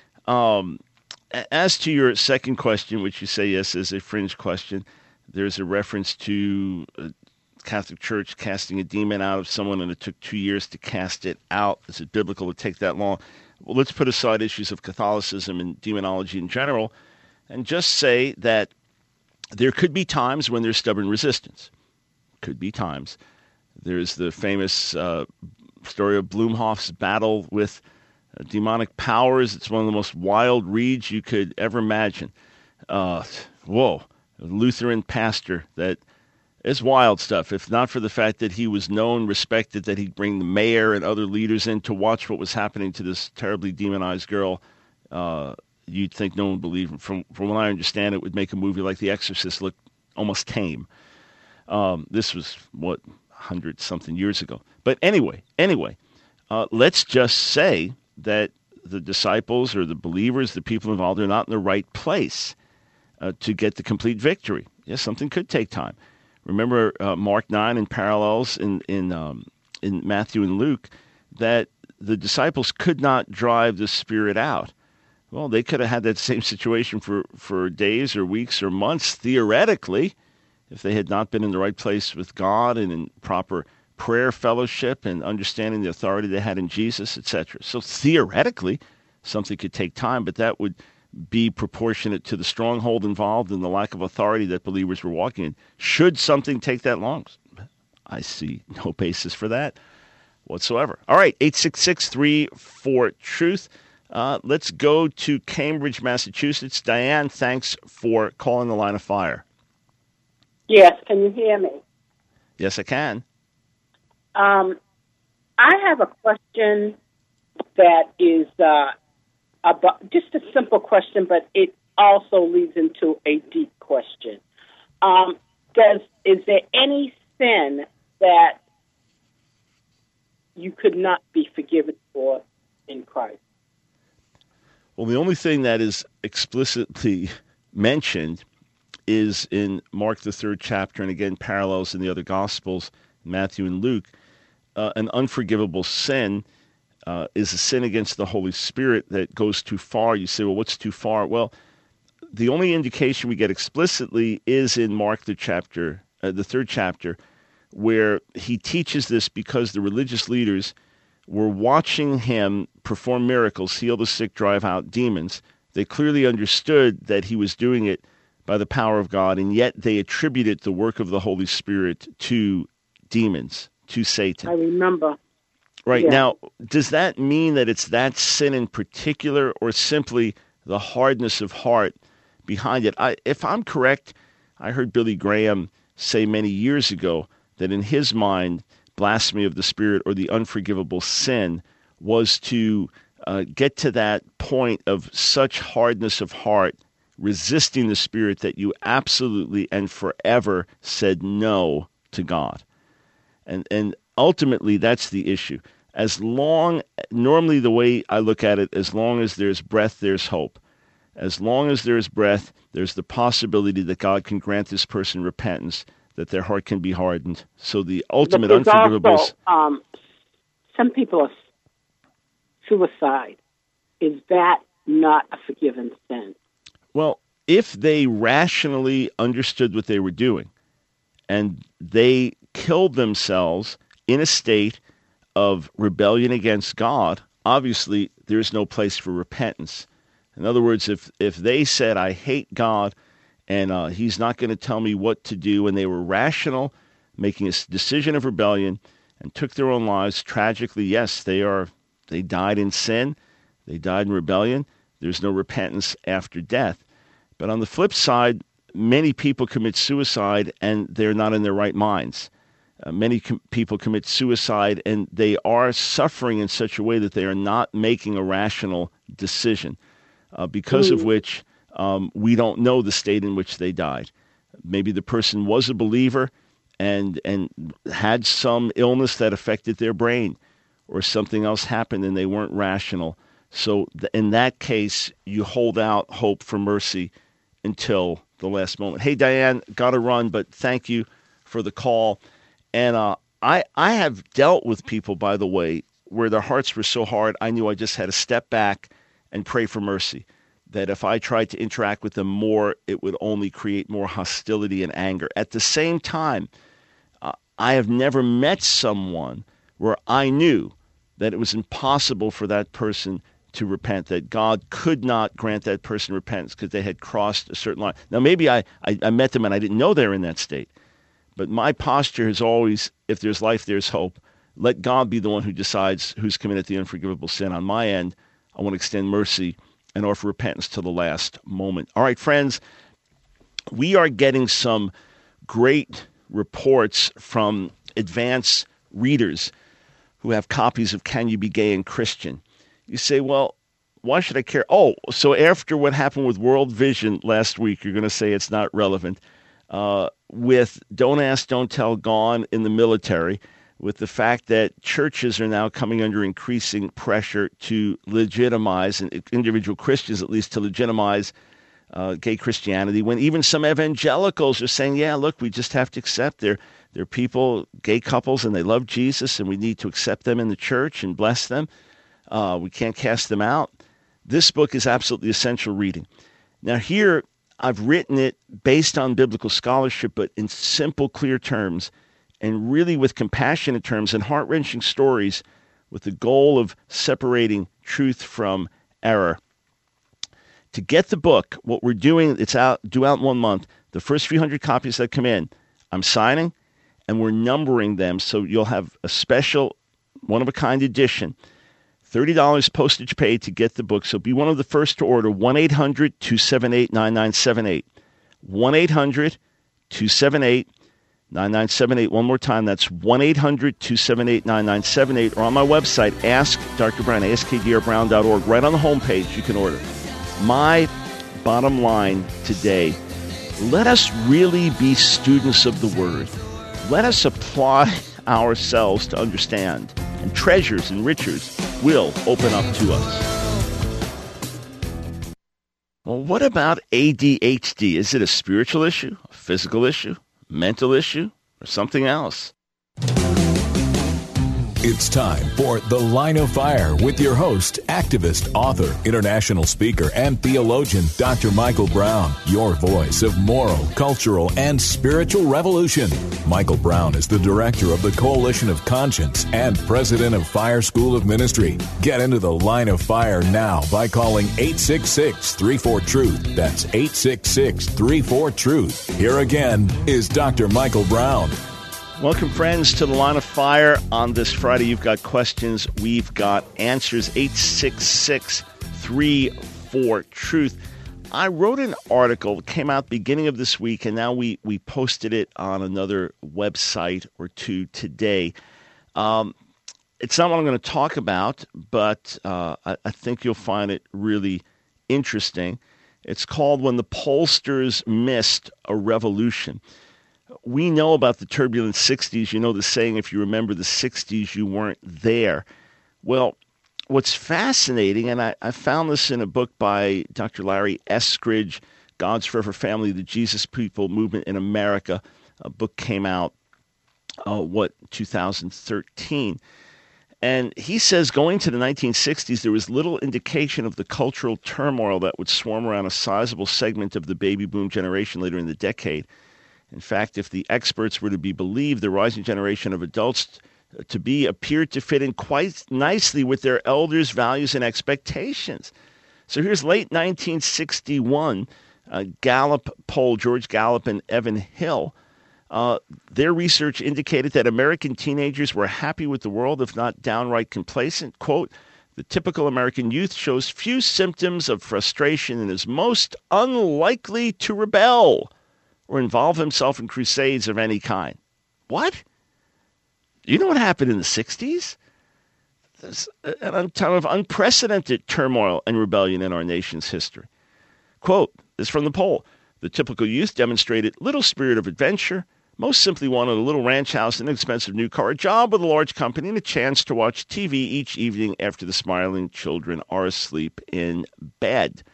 As to your second question, which you say, yes, is a fringe question, there's a reference to Catholic Church casting a demon out of someone, and it took 2 years to cast it out. Is it biblical to take that long? Well, let's put aside issues of Catholicism and demonology in general, and just say that there could be times when there's stubborn resistance. Could be times. There's the famous story of Blumhof's battle with demonic powers. It's one of the most wild reads you could ever imagine. A Lutheran pastor that is wild stuff. If not for the fact that he was known, respected, that he'd bring the mayor and other leaders in to watch what was happening to this terribly demonized girl, you'd think no one believed him. From what I understand, it would make a movie like The Exorcist look almost tame. This was, 100-something years ago. But anyway, let's just say that the disciples or the believers, the people involved, are not in the right place to get the complete victory. Yes, something could take time. Remember Mark 9 and parallels in Matthew and Luke, that the disciples could not drive the Spirit out. Well, they could have had that same situation for days or weeks or months, theoretically, if they had not been in the right place with God and in proper prayer fellowship and understanding the authority they had in Jesus, etc. So theoretically, something could take time, but that would be proportionate to the stronghold involved and the lack of authority that believers were walking in. Should something take that long? I see no basis for that whatsoever. All right, 866-34-TRUTH. Let's go to Cambridge, Massachusetts. Diane, thanks for calling The Line of Fire. Yes, can you hear me? Yes, I can. I have a question that is about just a simple question, but it also leads into a deep question. Is there any sin that you could not be forgiven for in Christ? Well, the only thing that is explicitly mentioned is in Mark, the 3rd chapter, and again, parallels in the other Gospels, Matthew and Luke. An unforgivable sin is a sin against the Holy Spirit that goes too far. You say, well, what's too far? Well, the only indication we get explicitly is in Mark the 3rd chapter, where he teaches this because the religious leaders were watching him perform miracles, heal the sick, drive out demons. They clearly understood that he was doing it by the power of God, and yet they attributed the work of the Holy Spirit to demons, to Satan. I remember. Right. Yeah. Now, does that mean that it's that sin in particular, or simply the hardness of heart behind it? If I'm correct, I heard Billy Graham say many years ago that in his mind, blasphemy of the Spirit or the unforgivable sin was to get to that point of such hardness of heart, resisting the Spirit, that you absolutely and forever said no to God. And ultimately, that's the issue. Normally the way I look at it, as long as there's breath, there's hope. As long as there's breath, there's the possibility that God can grant this person repentance, that their heart can be hardened. So the ultimate unforgivables. Also, some people are suicide. Is that not a forgiven sin? Well, if they rationally understood what they were doing and they killed themselves in a state of rebellion against God, obviously there's no place for repentance. In other words, if they said, I hate God and he's not going to tell me what to do, and they were rational, making a decision of rebellion and took their own lives tragically, yes, they died in sin, they died in rebellion. There's no repentance after death. But on the flip side, many people commit suicide and they're not in their right minds. Many people commit suicide and they are suffering in such a way that they are not making a rational decision, because of which we don't know the state in which they died. Maybe the person was a believer and had some illness that affected their brain, or something else happened and they weren't rational. So in that case, you hold out hope for mercy until the last moment. Hey, Diane, got to run, but thank you for the call. And I have dealt with people, by the way, where their hearts were so hard, I knew I just had to step back and pray for mercy. That if I tried to interact with them more, it would only create more hostility and anger. At the same time, I have never met someone where I knew that it was impossible for that person to repent, that God could not grant that person repentance because they had crossed a certain line. Now, maybe I met them and I didn't know they were in that state. But my posture is always, if there's life, there's hope. Let God be the one who decides who's committed the unforgivable sin. On my end, I want to extend mercy and offer repentance to the last moment. All right, friends, we are getting some great reports from advanced readers who have copies of Can You Be Gay and Christian? You say, well, why should I care? Oh, so after what happened with World Vision last week, you're going to say it's not relevant. With Don't Ask, Don't Tell gone in the military, with the fact that churches are now coming under increasing pressure to legitimize, and individual Christians at least, to legitimize gay Christianity, when even some evangelicals are saying, yeah, look, we just have to accept they're people, gay couples, and they love Jesus, and we need to accept them in the church and bless them. We can't cast them out. This book is absolutely essential reading. Now here, I've written it based on biblical scholarship, but in simple, clear terms, and really with compassionate terms and heart-wrenching stories, with the goal of separating truth from error. To get the book, what we're doing, it's due out in 1 month. The first 300 copies that come in, I'm signing, and we're numbering them, so you'll have a special, one-of-a-kind edition. $30 postage paid to get the book, so be one of the first to order. 1-800-278-9978. 1-800-278-9978. One more time, that's 1-800-278-9978. Or on my website, Ask Dr. Brown, askdrbrown.org. Right on the homepage, you can order. My bottom line today, let us really be students of the Word. Let us apply ourselves to understand, and treasures and riches will open up to us. Well, what about ADHD? Is it a spiritual issue, a physical issue, mental issue, or something else? It's time for The Line of Fire with your host, activist, author, international speaker, and theologian, Dr. Michael Brown, your voice of moral, cultural, and spiritual revolution. Michael Brown is the director of the Coalition of Conscience and president of Fire School of Ministry. Get into The Line of Fire now by calling 866-34-TRUTH. That's 866-34-TRUTH. Here again is Dr. Michael Brown. Welcome, friends, to The Line of Fire. On this Friday, you've got questions. We've got answers. 866-34-TRUTH. I wrote an article that came out beginning of this week, and now we posted it on another website or two today. It's not what I'm going to talk about, but I think you'll find it really interesting. It's called When the Pollsters Missed a Revolution. We know about the turbulent 60s. You know the saying, if you remember the 60s, you weren't there. Well, what's fascinating, and I found this in a book by Dr. Larry Eskridge, God's Forever Family, the Jesus People Movement in America. A book came out, 2013. And he says going to the 1960s, there was little indication of the cultural turmoil that would swarm around a sizable segment of the baby boom generation later in the decade. In fact, if the experts were to be believed, the rising generation of adults appeared to fit in quite nicely with their elders' values and expectations. So here's late 1961, Gallup poll, George Gallup and Evan Hill. Their research indicated that American teenagers were happy with the world, if not downright complacent. Quote, the typical American youth shows few symptoms of frustration and is most unlikely to rebel or involve himself in crusades of any kind. What? You know what happened in the 60s? There's a time of unprecedented turmoil and rebellion in our nation's history. Quote, this is from the poll. The typical youth demonstrated little spirit of adventure, most simply wanted a little ranch house, an expensive new car, a job with a large company, and a chance to watch TV each evening after the smiling children are asleep in bed.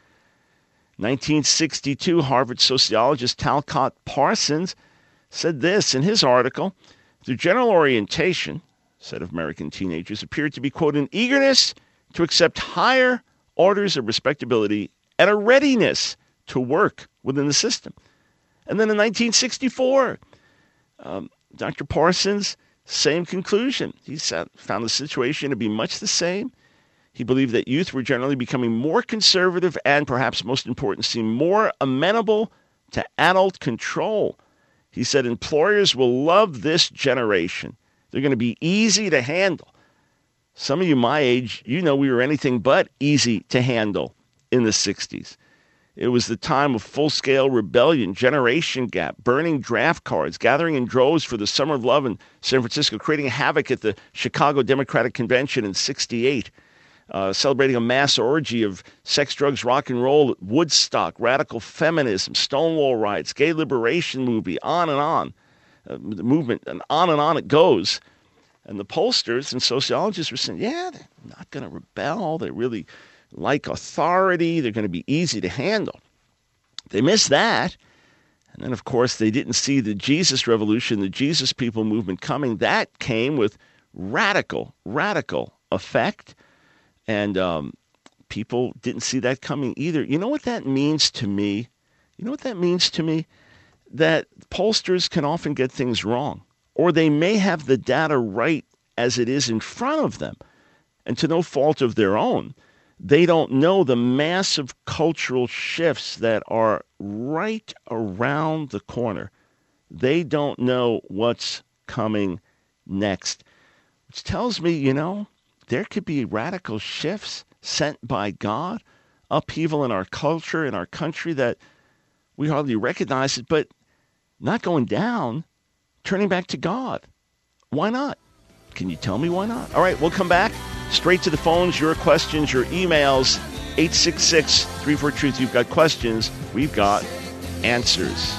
1962, Harvard sociologist Talcott Parsons said this in his article. The general orientation, said of American teenagers, appeared to be, quote, an eagerness to accept higher orders of respectability and a readiness to work within the system. And then in 1964, Dr. Parsons, same conclusion. He found the situation to be much the same. He believed that youth were generally becoming more conservative and, perhaps most important, seemed more amenable to adult control. He said employers will love this generation. They're going to be easy to handle. Some of you my age, you know we were anything but easy to handle in the 60s. It was the time of full-scale rebellion, generation gap, burning draft cards, gathering in droves for the Summer of Love in San Francisco, creating havoc at the Chicago Democratic Convention in 68. Celebrating a mass orgy of sex, drugs, rock and roll at Woodstock, radical feminism, Stonewall riots, gay liberation movie, on and on. The movement, and on it goes. And the pollsters and sociologists were saying, yeah, they're not going to rebel. They really like authority. They're going to be easy to handle. They missed that. And then, of course, they didn't see the Jesus revolution, the Jesus People movement coming. That came with radical effect. And people didn't see that coming either. You know what that means to me? That pollsters can often get things wrong, or they may have the data right as it is in front of them, and to no fault of their own. They don't know the massive cultural shifts that are right around the corner. They don't know what's coming next, which tells me, there could be radical shifts sent by God, upheaval in our culture, in our country that we hardly recognize it, but not going down, turning back to God. Why not? Can you tell me why not? All right, we'll come back. Straight to the phones, your questions, your emails, 866-34-TRUTH. You've got questions, we've got answers.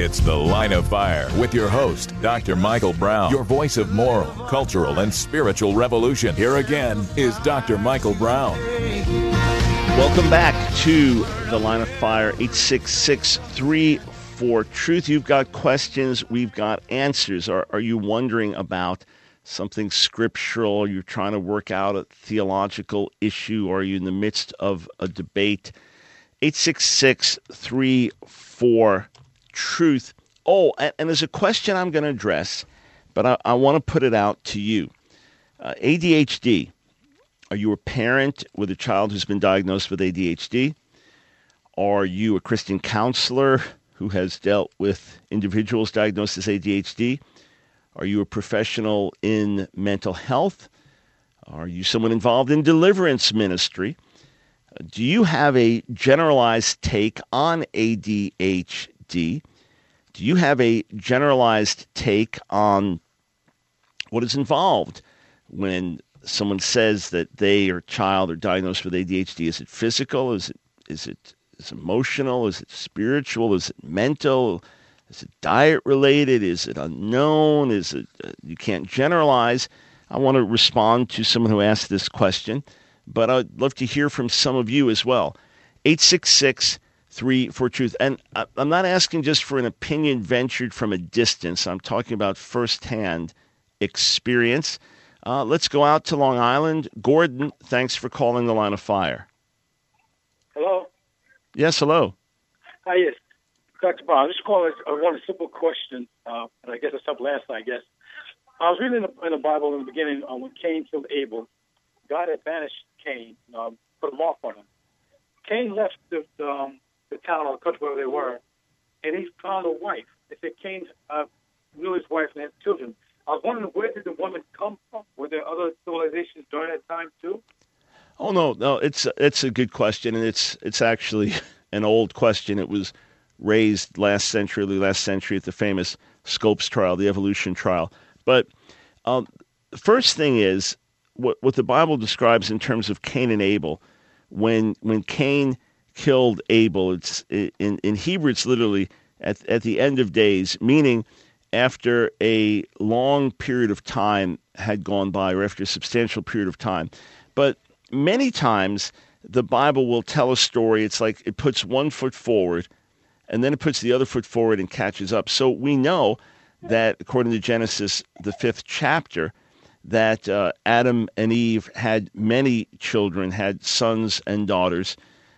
It's The Line of Fire with your host, Dr. Michael Brown, your voice of moral, cultural, and spiritual revolution. Here again is Dr. Michael Brown. Welcome back to The Line of Fire, 866-34-TRUTH. You've got questions, we've got answers. Are you wondering about something scriptural? You're trying to work out a theological issue, or are you in the midst of a debate? 866-34-TRUTH. Oh, and there's a question I'm going to address, but I want to put it out to you. ADHD. Are you a parent with a child who's been diagnosed with ADHD? Are you a Christian counselor who has dealt with individuals diagnosed as ADHD? Are you a professional in mental health? Are you someone involved in deliverance ministry? Do you have a generalized take on ADHD? Do you have a generalized take on what is involved when someone says that they or child are diagnosed with ADHD? Is it physical? Is it emotional? Is it spiritual? Is it mental? Is it diet related? Is it unknown? Is it you can't generalize? I want to respond to someone who asked this question, but I'd love to hear from some of you as well. 866-34-TRUTH. And I'm not asking just for an opinion ventured from a distance. I'm talking about firsthand experience. Let's go out to Long Island. Gordon, thanks for calling The Line of Fire. Hello? Yes, hello. Hi, yes. Dr. Brown, I'm just calling one simple question, and I guess it's up last night, I guess. I was reading in the Bible in the beginning when Cain killed Abel. God had banished Cain, put a mark on him. Cain left the town or the country where they were, and he found a wife. They said Cain knew his wife and had children. I was wondering, where did the woman come from? Were there other civilizations during that time too? Oh no, it's a good question, and it's actually an old question. It was raised last century at the famous Scopes trial, the evolution trial. But the first thing is what the Bible describes in terms of Cain and Abel. When Cain killed Abel, it's in Hebrew, it's literally at the end of days, meaning after a long period of time had gone by, or after a substantial period of time. But many times the Bible will tell a story. It's like it puts one foot forward, and then it puts the other foot forward and catches up. So we know that, according to Genesis, the 5th chapter, that Adam and Eve had many children, had sons and daughters.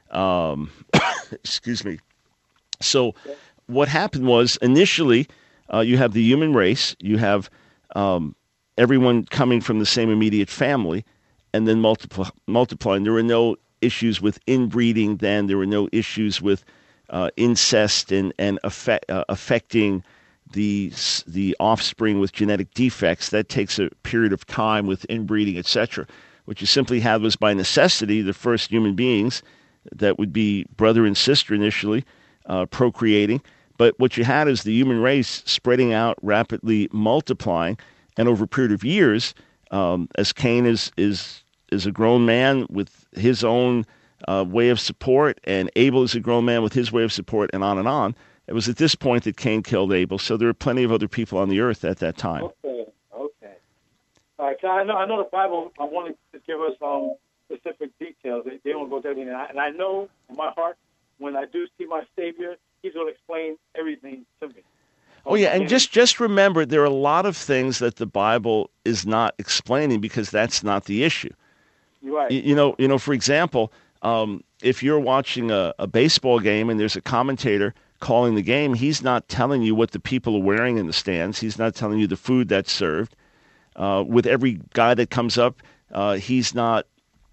Excuse me. So what happened was, initially, you have the human race, you have everyone coming from the same immediate family, and then multiplying. There were no issues with inbreeding then. There were no issues with incest and affecting the offspring with genetic defects. That takes a period of time with inbreeding, etc. What you simply had was, by necessity, the first human beings that would be brother and sister initially procreating. But what you had is the human race spreading out, rapidly multiplying, and over a period of years, as Cain is a grown man with his own way of support, and Abel is a grown man with his way of support, and on and on. It was at this point that Cain killed Abel, so there were plenty of other people on the earth at that time. Okay. All right, so I know the Bible wanted to give us specific details. They don't go to everything, and I know in my heart, when I do see my Savior, He's going to explain everything to me. Oh, yeah, and just remember, there are a lot of things that the Bible is not explaining because that's not the issue. Right. You know, for example, if you're watching a baseball game and there's a commentator calling the game, he's not telling you what the people are wearing in the stands. He's not telling you the food that's served. With every guy that comes up, he's not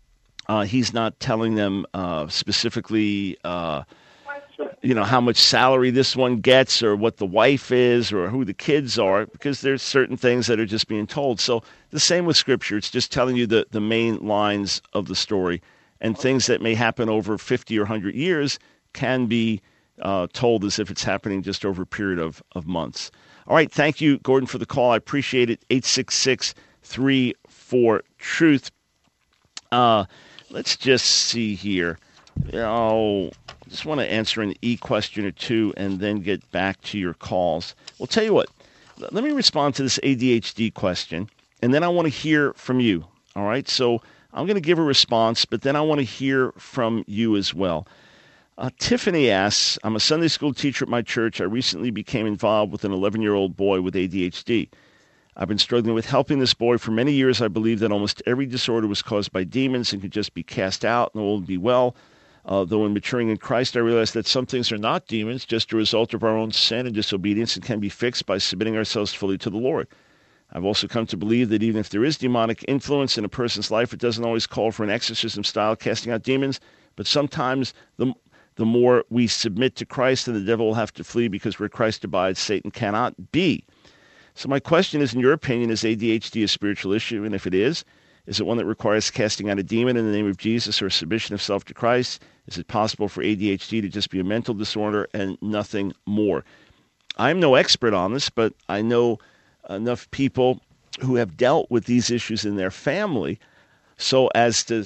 telling them specifically how much salary this one gets, or what the wife is, or who the kids are, because there's certain things that are just being told. So the same with Scripture. It's just telling you the main lines of the story, and things that may happen over 50 or 100 years can be told as if it's happening just over a period of months. All right, thank you, Gordon, for the call. I appreciate it. 866-34-TRUTH. Let's just see here. I just want to answer an E question or two and then get back to your calls. Well, tell you what, let me respond to this ADHD question, and then I want to hear from you. All right, so I'm going to give a response, but then I want to hear from you as well. Tiffany asks, I'm a Sunday school teacher at my church. I recently became involved with an 11-year-old boy with ADHD. I've been struggling with helping this boy for many years. I believe that almost every disorder was caused by demons and could just be cast out and all would be well. Though in maturing in Christ, I realized that some things are not demons, just a result of our own sin and disobedience, and can be fixed by submitting ourselves fully to the Lord. I've also come to believe that even if there is demonic influence in a person's life, it doesn't always call for an exorcism style casting out demons, but sometimes the more we submit to Christ, then the devil will have to flee, because where Christ abides, Satan cannot be. So my question is, in your opinion, is ADHD a spiritual issue? And if it is it one that requires casting out a demon in the name of Jesus or submission of self to Christ? Is it possible for ADHD to just be a mental disorder and nothing more? I'm no expert on this, but I know enough people who have dealt with these issues in their family so as to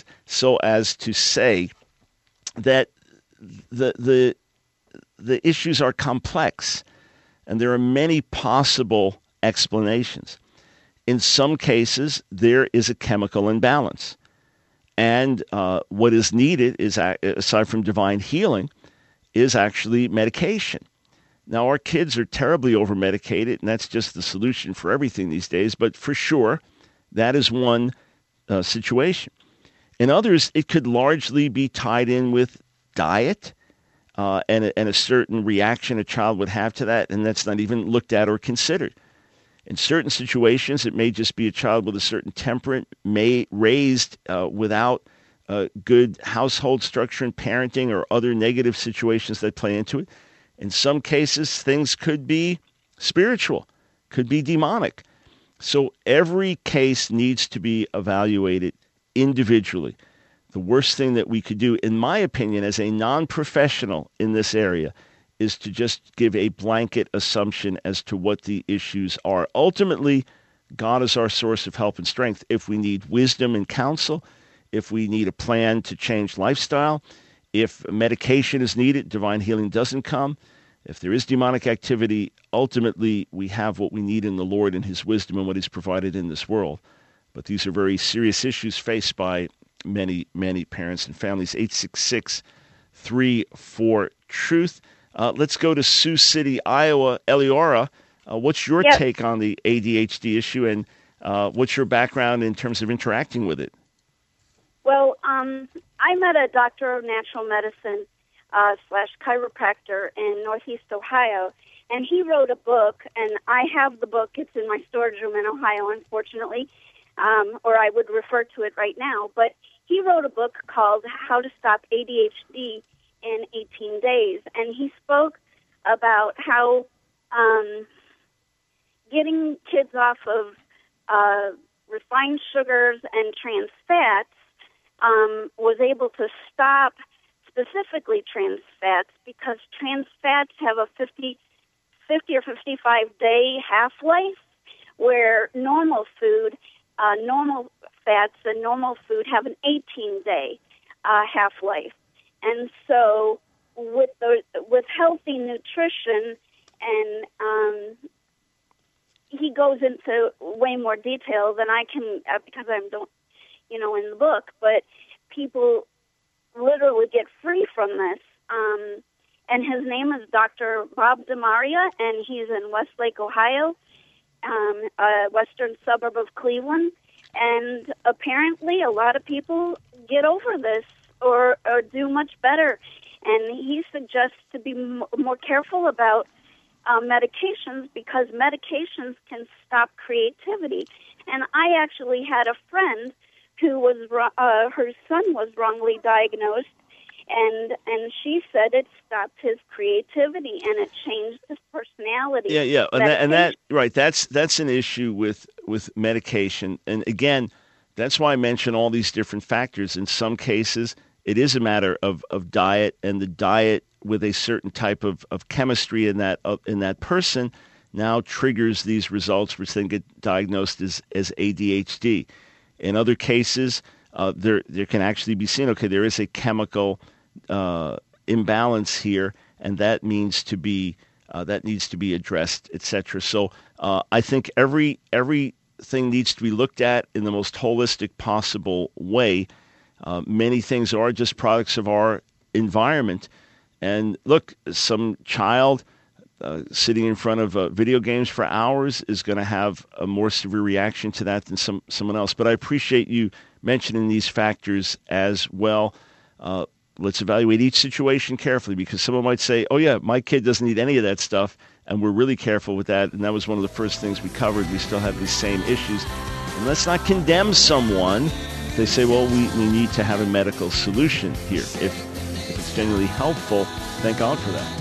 say that the issues are complex, and there are many possible explanations. In some cases, there is a chemical imbalance, and what is needed is, aside from divine healing, is actually medication. Now, our kids are terribly over-medicated, and that's just the solution for everything these days, but for sure, that is one situation. In others, it could largely be tied in with diet and a certain reaction a child would have to that, and that's not even looked at or considered. In certain situations, it may just be a child with a certain temperament, raised without good household structure and parenting, or other negative situations that play into it. In some cases, things could be spiritual, could be demonic. So every case needs to be evaluated individually. The worst thing that we could do, in my opinion, as a non-professional in this area, is to just give a blanket assumption as to what the issues are. Ultimately, God is our source of help and strength. If we need wisdom and counsel, if we need a plan to change lifestyle, if medication is needed, divine healing doesn't come. If there is demonic activity, ultimately we have what we need in the Lord and His wisdom and what He's provided in this world. But these are very serious issues faced by many, many parents and families. 866-34-TRUTH. Let's go to Sioux City, Iowa. Eliora, what's your take on the ADHD issue, and what's your background in terms of interacting with it? Well, I met a doctor of natural medicine / chiropractor in Northeast Ohio, and he wrote a book, and I have the book. It's in my storage room in Ohio, unfortunately, or I would refer to it right now. But he wrote a book called How to Stop ADHD in 18 Days, and he spoke about how getting kids off of refined sugars and trans fats was able to stop specifically trans fats, because trans fats have a 50 or 55-day half-life, where normal food, normal fats and normal food have an 18-day half-life. And so with healthy nutrition, and he goes into way more detail than I can, because I don't, in the book, but people literally get free from this. And his name is Dr. Bob DeMaria, and he's in Westlake, Ohio, a western suburb of Cleveland. And apparently a lot of people get over this or do much better. And he suggests to be more careful about medications, because medications can stop creativity. And I actually had a friend who was her son was wrongly diagnosed, and she said it stopped his creativity and it changed his personality. Yeah, and that right. That's an issue with medication, and again, that's why I mention all these different factors. In some cases, it is a matter of diet, and the diet with a certain type of chemistry in that person now triggers these results, which then get diagnosed as ADHD. In other cases, there can actually be seen, okay, there is a chemical imbalance here, and that needs to be addressed, etc. So I think everything needs to be looked at in the most holistic possible way. Many things are just products of our environment. And look, some child sitting in front of video games for hours is going to have a more severe reaction to that than someone else. But I appreciate you mentioning these factors as well. Let's evaluate each situation carefully, because someone might say, oh, yeah, my kid doesn't need any of that stuff, and we're really careful with that. And that was one of the first things we covered. We still have these same issues. And let's not condemn someone. They say, well, we need to have a medical solution here. If it's genuinely helpful, thank God for that.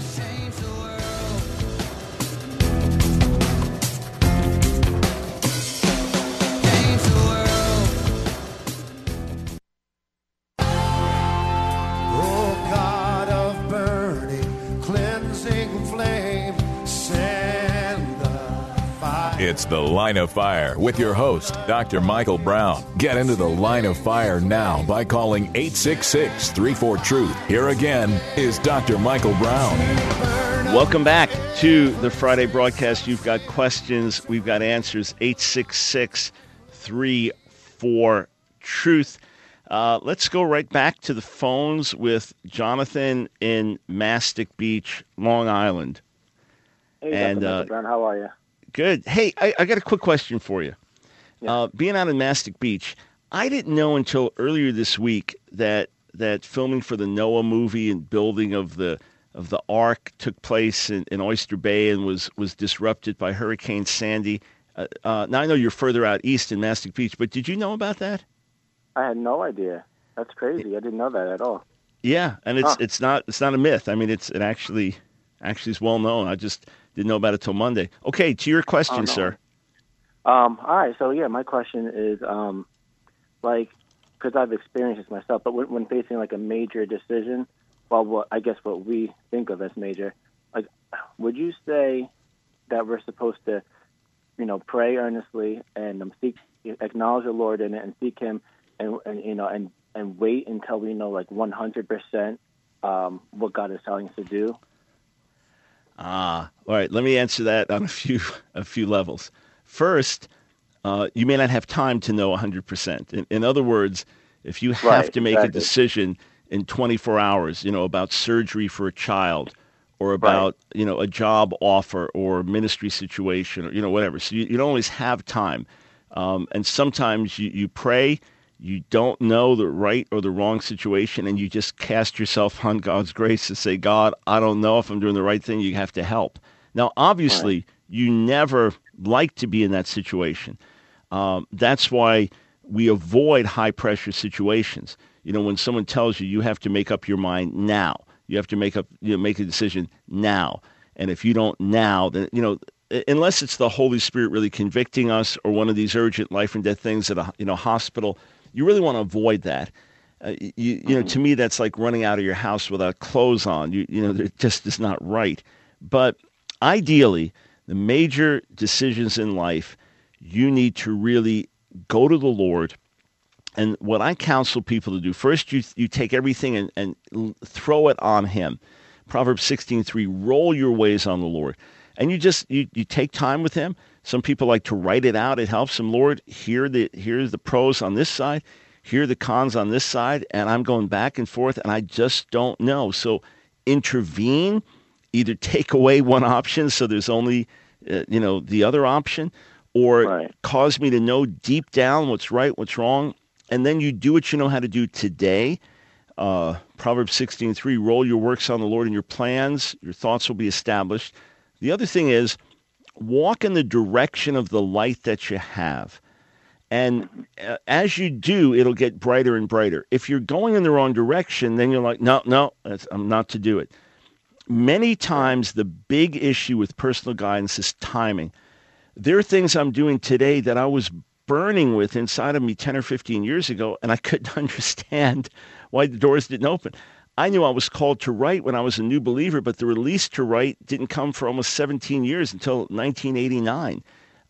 It's The Line of Fire with your host, Dr. Michael Brown. Get into the Line of Fire now by calling 866-34-TRUTH. Here again is Dr. Michael Brown. Welcome back to the Friday broadcast. You've got questions, we've got answers. 866-34-TRUTH. Let's go right back to the phones with Jonathan in Mastic Beach, Long Island. Hey, Dr. Brown, how are you? Good. Hey, I got a quick question for you. Yeah. Being out in Mastic Beach, I didn't know until earlier this week that filming for the Noah movie and building of the Ark took place in Oyster Bay and was disrupted by Hurricane Sandy. Now I know you're further out east in Mastic Beach, but did you know about that? I had no idea. That's crazy. I didn't know that at all. Yeah, and it's not a myth. I mean, it actually is well known. I just didn't know about it till Monday. Okay, to your question, sir. All right. So yeah, my question is, because I've experienced this myself, but when facing like a major decision, what we think of as major, like, would you say that we're supposed to, pray earnestly and acknowledge the Lord in it and seek Him, and wait until we know like 100% what God is telling us to do? All right. Let me answer that on a few levels. First, you may not have time to know 100%. In other words, if you have to make a decision in 24 hours, about surgery for a child, or about a job offer or ministry situation, or whatever. So you don't always have time, and sometimes you pray. You don't know the right or the wrong situation, and you just cast yourself on God's grace to say, God, I don't know if I'm doing the right thing. You have to help. Now, obviously, you never like to be in that situation. That's why we avoid high-pressure situations. When someone tells you you have to make up your mind now, you have to make a decision now. And if you don't now, then, unless it's the Holy Spirit really convicting us or one of these urgent life and death things at a hospital, you really want to avoid that. To me, that's like running out of your house without clothes on. It just is not right. But ideally, the major decisions in life, you need to really go to the Lord. And what I counsel people to do, first you take everything and throw it on Him. Proverbs 16:3, roll your ways on the Lord. And you take time with Him. Some people like to write it out. It helps them. Lord, here's the pros on this side. Here are the cons on this side. And I'm going back and forth, and I just don't know. So intervene. Either take away one option so there's only, the other option, or cause me to know deep down what's right, what's wrong. And then you do what you know how to do today. Proverbs 16:3, roll your works on the Lord, and your plans, your thoughts will be established. The other thing is, walk in the direction of the light that you have. And as you do, it'll get brighter and brighter. If you're going in the wrong direction, then you're like, no, I'm not to do it. Many times the big issue with personal guidance is timing. There are things I'm doing today that I was burning with inside of me 10 or 15 years ago, and I couldn't understand why the doors didn't open. I knew I was called to write when I was a new believer, but the release to write didn't come for almost 17 years until 1989.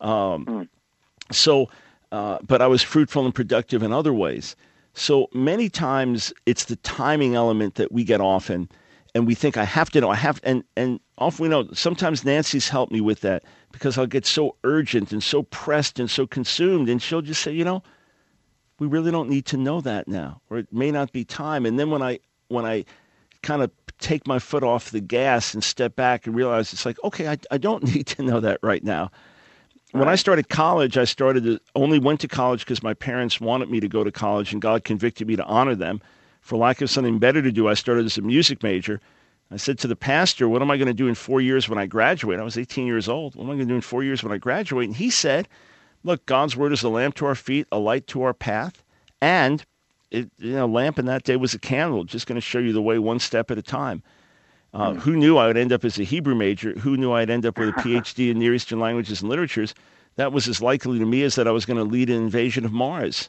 But I was fruitful and productive in other ways. So many times it's the timing element that we get off in. and we think I have to know, and often we know, sometimes Nancy's helped me with that because I'll get so urgent and so pressed and so consumed, and she'll just say, we really don't need to know that now, or it may not be time. And then when I kind of take my foot off the gas and step back and realize it's like, okay, I don't need to know that right now. When I started college, only went to college because my parents wanted me to go to college, and God convicted me to honor them. For lack of something better to do, I started as a music major. I said to the pastor, what am I going to do in 4 years when I graduate? I was 18 years old. What am I going to do in 4 years when I graduate? And he said, look, God's word is a lamp to our feet, a light to our path. And, lamp in that day was a candle, just going to show you the way one step at a time. Who knew I would end up as a Hebrew major? Who knew I'd end up with a PhD in Near Eastern languages and literatures? That was as likely to me as that I was going to lead an invasion of Mars.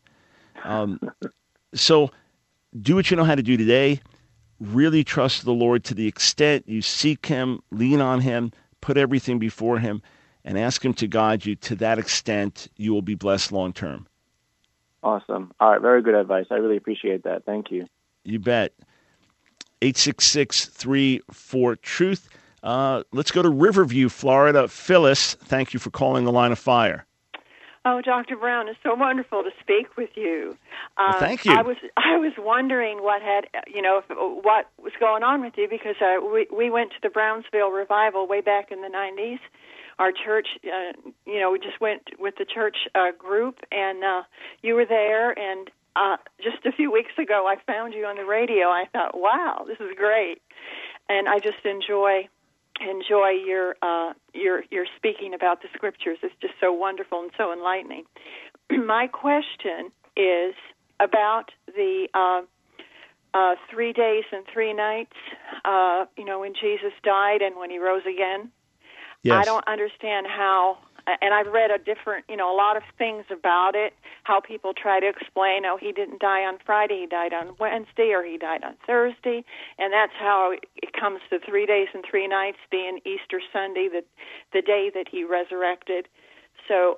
So do what you know how to do today. Really trust the Lord to the extent you seek him, lean on him, put everything before him, and ask him to guide you. To that extent, you will be blessed long term. Awesome. All right, very good advice. I really appreciate that. Thank you. You bet. 866-34-TRUTH. Let's go to Riverview, Florida. Phyllis, thank you for calling the Line of Fire. Oh, Dr. Brown, it's so wonderful to speak with you. Well, thank you. I was wondering what was going on with you, because we went to the Brownsville revival way back in the 90s. Our church, we just went with the church group, and you were there. And just a few weeks ago, I found you on the radio. I thought, wow, this is great, and I just enjoy your speaking about the scriptures. It's just so wonderful and so enlightening. My question is about the 3 days and 3 nights, when Jesus died and when he rose again. Yes. I don't understand how, and I've read a lot of things about it, how people try to explain, he didn't die on Friday, he died on Wednesday, or he died on Thursday, and that's how it comes to 3 days and 3 nights being Easter Sunday, the day that he resurrected. So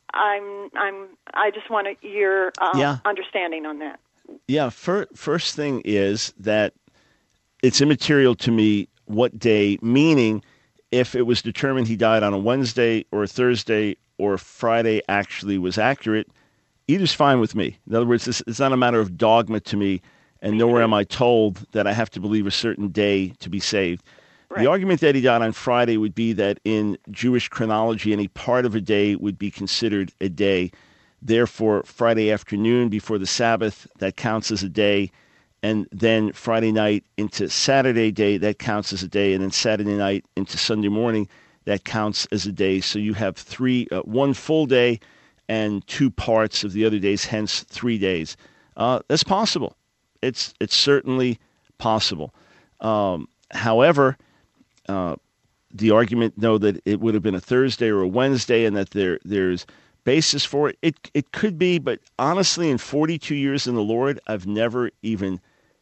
I just want your understanding on that. Yeah, first thing is that it's immaterial to me what day, meaning if it was determined he died on a Wednesday or a Thursday or a Friday actually was accurate, either's fine with me. In other words, it's not a matter of dogma to me, and nowhere am I told that I have to believe a certain day to be saved. Right. The argument that he died on Friday would be that in Jewish chronology, any part of a day would be considered a day. Therefore, Friday afternoon before the Sabbath, that counts as a day. And then Friday night into Saturday day, that counts as a day. And then Saturday night into Sunday morning, that counts as a day. So you have one full day and 2 parts of the other days, hence 3 days. That's possible. It's certainly possible. However, the argument, that it would have been a Thursday or a Wednesday and that there's basis for it. It could be, but honestly, in 42 years in the Lord, I've never even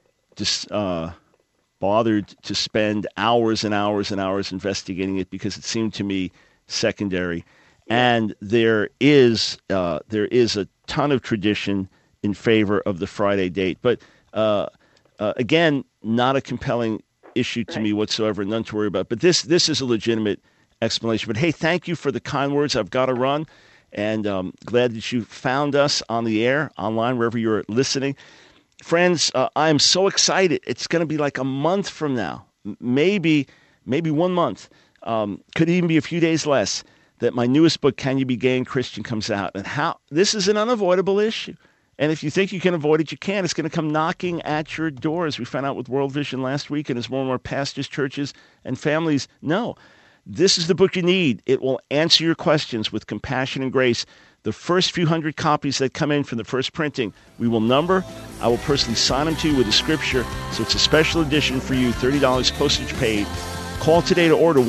bothered to spend hours and hours and hours investigating it, because it seemed to me secondary. And there is a ton of tradition in favor of the Friday date, but again, not a compelling issue to me whatsoever, none to worry about. But this is a legitimate explanation. But hey, thank you for the kind words. I've got to run, and glad that you found us on the air, online, wherever you're listening. Friends, I am so excited. It's going to be like a month from now, maybe 1 month, could even be a few days less, that my newest book, Can You Be Gay and Christian, comes out. And how this is an unavoidable issue. And if you think you can avoid it, you can. It's going to come knocking at your door, as we found out with World Vision last week, and as more and more pastors, churches, and families know. This is the book you need. It will answer your questions with compassion and grace. The first few hundred copies that come in from the first printing, we will number. I will personally sign them to you with a scripture. So it's a special edition for you, $30 postage paid. Call today to order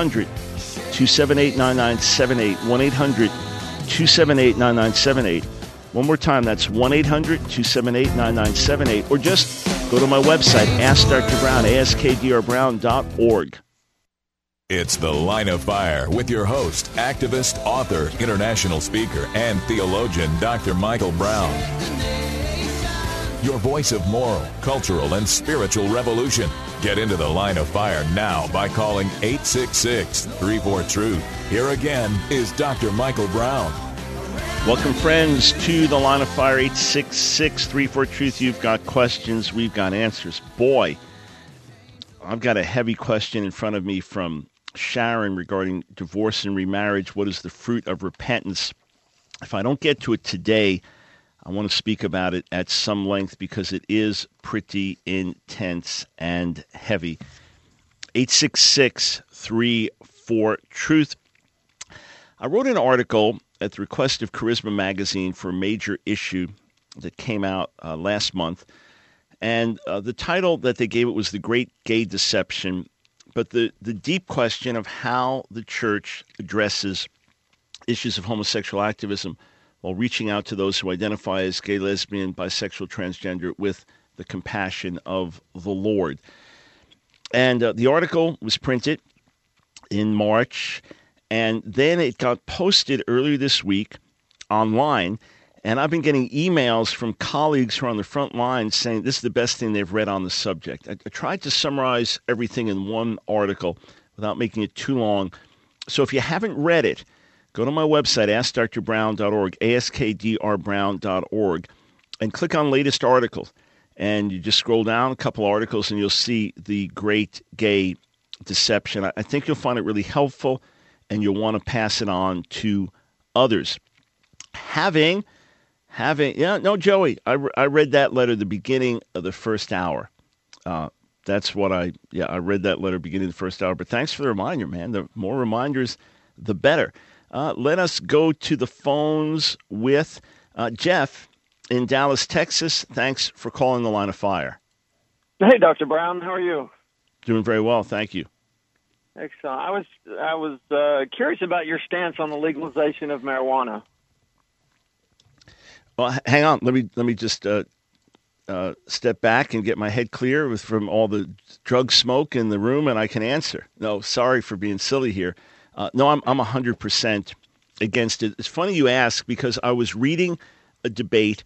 1-800-278-9978, 1-800-278-9978. One more time, that's 1-800-278-9978. Or just go to my website, Ask Dr. Brown, askdrbrown.org. It's The Line of Fire with your host, activist, author, international speaker, and theologian, Dr. Michael Brown. Your voice of moral, cultural, and spiritual revolution. Get into the line of fire now by calling 866-34-TRUTH. Here again is Dr. Michael Brown. Welcome, friends, to the line of fire, 866-34-TRUTH. You've got questions, we've got answers. Boy, I've got a heavy question in front of me from Sharon regarding divorce and remarriage. What is the fruit of repentance? If I don't get to it today, I want to speak about it at some length because it is pretty intense and heavy. 866-34-TRUTH. I wrote an article at the request of Charisma Magazine for a major issue that came out last month. And the title that they gave it was The Great Gay Deception. But the deep question of how the church addresses issues of homosexual activism while reaching out to those who identify as gay, lesbian, bisexual, transgender with the compassion of the Lord. And the article was printed in March, and then it got posted earlier this week online. And I've been getting emails from colleagues who are on the front lines saying this is the best thing they've read on the subject. I tried to summarize everything in one article without making it too long. So if you haven't read it, go to my website, askdrbrown.org, askdrbrown.org, and click on latest articles. And you just scroll down a couple articles and you'll see the Great Gay Deception. I think you'll find it really helpful, and you'll want to pass it on to others. Joey, I read that letter at the beginning of the first hour. I read that letter beginning of the first hour. But thanks for the reminder, man. The more reminders, the better. Let us go to the phones with Jeff in Dallas, Texas. Thanks for calling the line of fire. Hey, Dr. Brown. How are you? Doing very well. Thank you. Excellent. I was curious about your stance on the legalization of marijuana. Well, hang on. Let me just step back and get my head clear from all the drug smoke in the room, and I can answer. No, sorry for being silly here. No, I'm 100% against it. It's funny you ask because I was reading a debate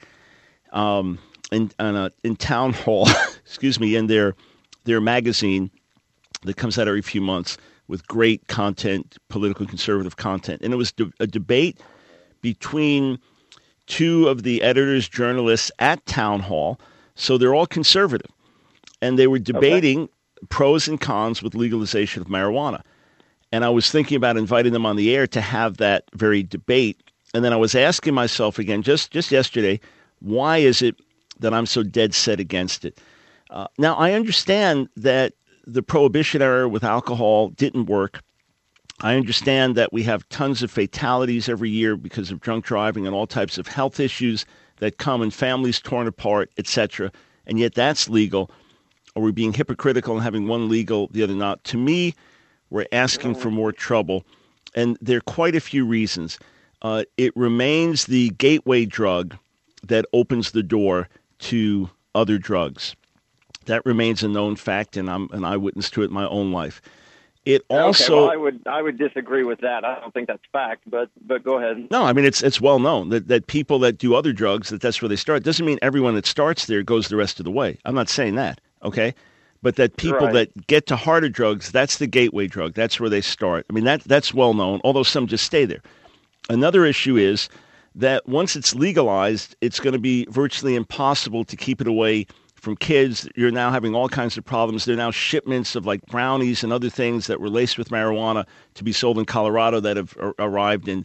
in Town Hall, excuse me, in their magazine that comes out every few months with great content, political conservative content, and it was a debate between two of the editors, journalists at Town Hall, so they're all conservative. And they were debating pros and cons with legalization of marijuana. And I was thinking about inviting them on the air to have that very debate. And then I was asking myself again, just yesterday, why is it that I'm so dead set against it? Now, I understand that the prohibition era with alcohol didn't work. I understand that we have tons of fatalities every year because of drunk driving and all types of health issues that come and families torn apart, etc. And yet that's legal. Are we being hypocritical and having one legal, the other not? To me, we're asking for more trouble. And there are quite a few reasons. It remains the gateway drug that opens the door to other drugs. That remains a known fact, and I'm an eyewitness to it in my own life. It also, I would disagree with that. I don't think that's fact, but go ahead. No, I mean it's well known that people that do other drugs, that's where they start. Doesn't mean everyone that starts there goes the rest of the way. I'm not saying that, okay? But that people that get to harder drugs, that's the gateway drug. That's where they start. I mean that's well known, although some just stay there. Another issue is that once it's legalized, it's going to be virtually impossible to keep it away from kids. You're now having all kinds of problems. There are now shipments of like brownies and other things that were laced with marijuana to be sold in Colorado that have arrived in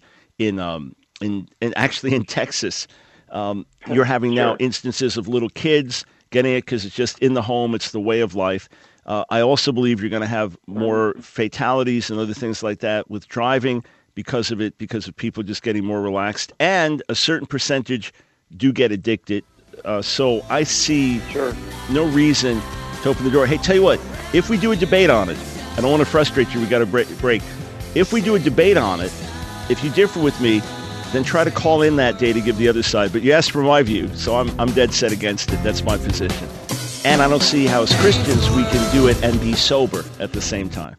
actually in Texas. You're having now instances of little kids getting it because it's just in the home. It's the way of life. I also believe you're going to have more fatalities and other things like that with driving because of it, because of people just getting more relaxed. And a certain percentage do get addicted. So I see no reason to open the door. Hey, tell you what, if we do a debate on it, I don't want to frustrate you, we got to break. If we do a debate on it, if you differ with me, then try to call in that day to give the other side. But you asked for my view, so I'm dead set against it. That's my position. And I don't see how as Christians we can do it and be sober at the same time.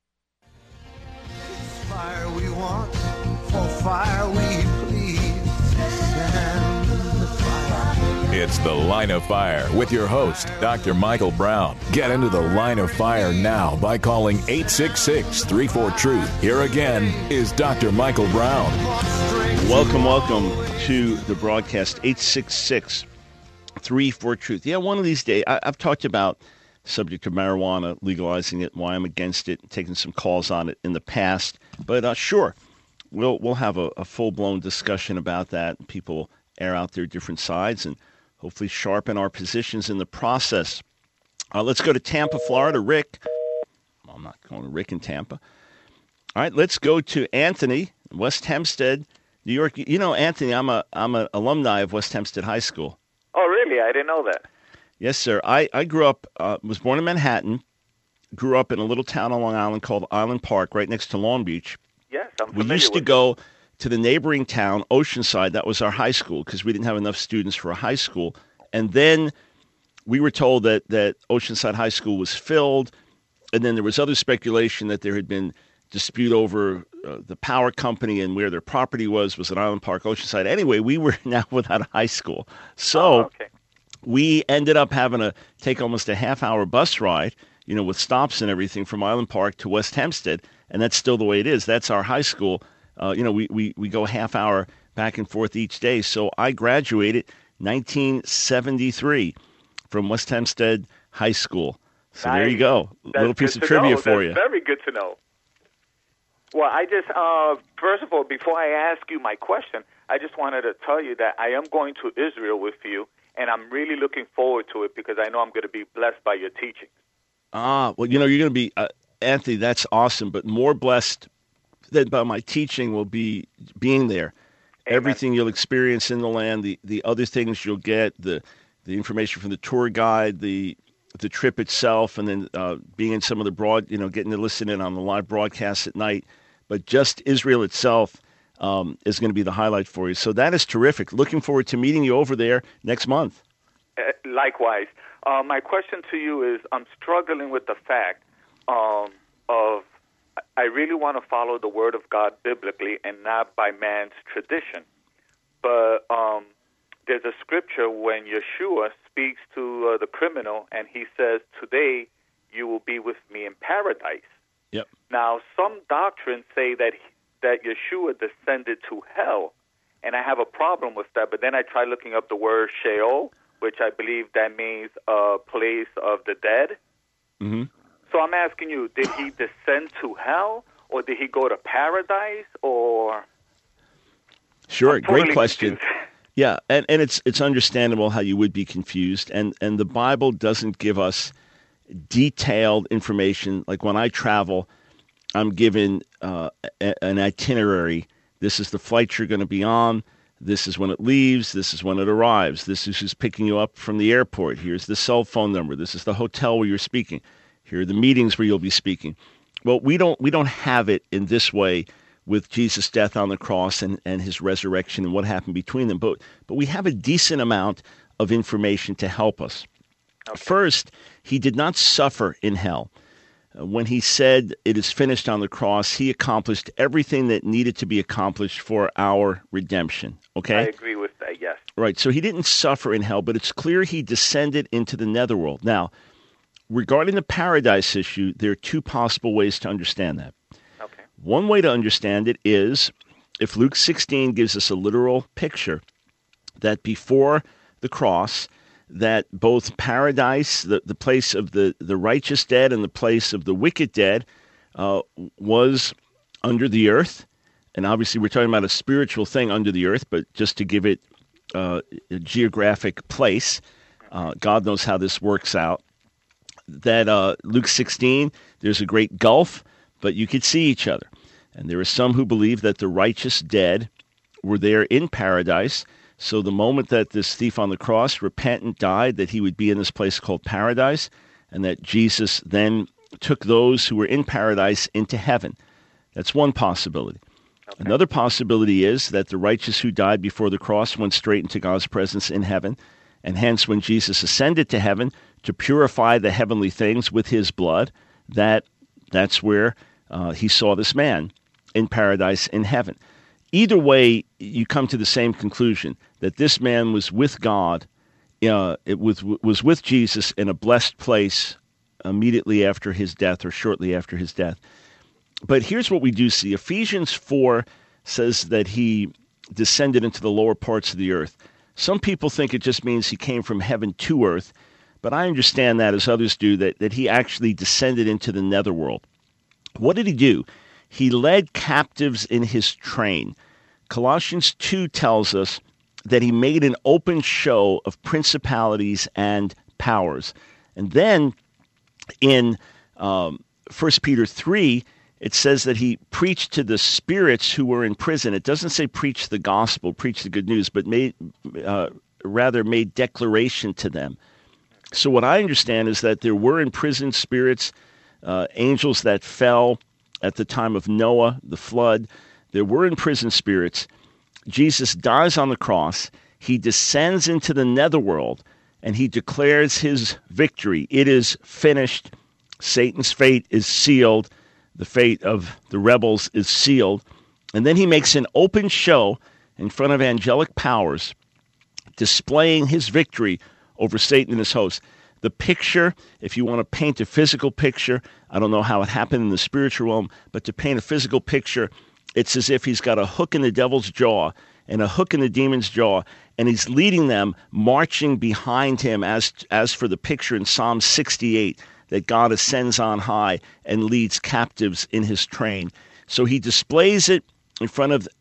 Fire we want, for fire we please. It's The Line of Fire with your host, Dr. Michael Brown. Get into the Line of Fire now by calling 866-34-TRUTH. Here again is Dr. Michael Brown. Welcome to the broadcast, 866-34-TRUTH. Yeah, one of these days, I've talked about the subject of marijuana, legalizing it, why I'm against it, taking some calls on it in the past. But sure, we'll have a full-blown discussion about that. People air out their different sides and hopefully sharpen our positions in the process. Let's go to Tampa, Florida. Rick. Well, I'm not going to Rick in Tampa. All right, let's go to Anthony, West Hempstead, New York. You know, Anthony, I'm an alumni of West Hempstead High School. Oh, really? I didn't know that. Yes, sir. I grew up, was born in Manhattan, grew up in a little town on Long Island called Island Park, right next to Long Beach. Yes, I'm familiar We used to with go to the neighboring town, Oceanside. That was our high school because we didn't have enough students for a high school. And then we were told that Oceanside High School was filled. And then there was other speculation that there had been dispute over the power company and where their property was at Island Park, Oceanside. Anyway, we were now without a high school. So we ended up having to take almost a half-hour bus ride, you know, with stops and everything from Island Park to West Hempstead. And that's still the way it is. That's our high school. We go half hour back and forth each day. So I graduated 1973 from West Hempstead High School. So there you go. A little piece of trivia for you. Very good to know. Well, I just, first of all, before I ask you my question, I just wanted to tell you that I am going to Israel with you, and I'm really looking forward to it because I know I'm going to be blessed by your teaching. Well, you know, you're going to be, Anthony, that's awesome, but more blessed than by my teaching will be being there. Amen. Everything you'll experience in the land, the other things you'll get, the information from the tour guide, the trip itself, and then being in some of the getting to listen in on the live broadcasts at night. But just Israel itself is going to be the highlight for you. So that is terrific. Looking forward to meeting you over there next month. Likewise. My question to you is, I'm struggling with the fact of I really want to follow the Word of God biblically and not by man's tradition. But there's a scripture when Yeshua speaks to the criminal, and he says, "Today you will be with me in paradise." Yep. Now, some doctrines say that Yeshua descended to hell, and I have a problem with that. But then I try looking up the word Sheol, which I believe that means a place of the dead. Mm-hmm. So I'm asking you, did he descend to hell, or did he go to paradise, or? Sure, great question. Yeah, and it's understandable how you would be confused, and the Bible doesn't give us detailed information. Like when I travel, I'm given an itinerary. This is the flight you're going to be on. This is when it leaves. This is when it arrives. This is who's picking you up from the airport. Here's the cell phone number. This is the hotel where you're speaking. Here are the meetings where you'll be speaking. Well, we don't have it in this way with Jesus' death on the cross and his resurrection and what happened between them. But we have a decent amount of information to help us. Okay. First, he did not suffer in hell. When he said it is finished on the cross, he accomplished everything that needed to be accomplished for our redemption. Okay? I agree with that, yes. Right, so he didn't suffer in hell, but it's clear he descended into the netherworld. Now, regarding the paradise issue, there are two possible ways to understand that. Okay. One way to understand it is if Luke 16 gives us a literal picture that before the cross, that both paradise, the place of the righteous dead and the place of the wicked dead was under the earth. And obviously we're talking about a spiritual thing under the earth, but just to give it a geographic place, God knows how this works out. That Luke 16, there's a great gulf, but you could see each other. And there are some who believe that the righteous dead were there in paradise. So the moment that this thief on the cross, repentant, died, that he would be in this place called paradise, and that Jesus then took those who were in paradise into heaven. That's one possibility. Okay. Another possibility is that the righteous who died before the cross went straight into God's presence in heaven, and hence when Jesus ascended to heaven to purify the heavenly things with his blood, that's where he saw this man in paradise in heaven. Either way, you come to the same conclusion, that this man was with God it was with Jesus in a blessed place immediately after his death or shortly after his death. But here's what we do see. Ephesians 4 says that he descended into the lower parts of the earth. Some people think it just means he came from heaven to earth, but I understand that, as others do, that he actually descended into the netherworld. What did he do? He led captives in his train. Colossians 2 tells us that he made an open show of principalities and powers. And then in 1 Peter 3, it says that he preached to the spirits who were in prison. It doesn't say preach the gospel, preach the good news, but rather made declaration to them. So what I understand is that there were imprisoned spirits, angels that fell at the time of Noah, the flood. There were imprisoned spirits. Jesus dies on the cross. He descends into the netherworld, and he declares his victory. It is finished. Satan's fate is sealed. The fate of the rebels is sealed. And then he makes an open show in front of angelic powers, displaying his victory over Satan and his host. The picture, if you want to paint a physical picture, I don't know how it happened in the spiritual realm, but to paint a physical picture, it's as if he's got a hook in the devil's jaw and a hook in the demon's jaw, and he's leading them, marching behind him, as for the picture in Psalm 68, that God ascends on high and leads captives in his train. So he displays it in front of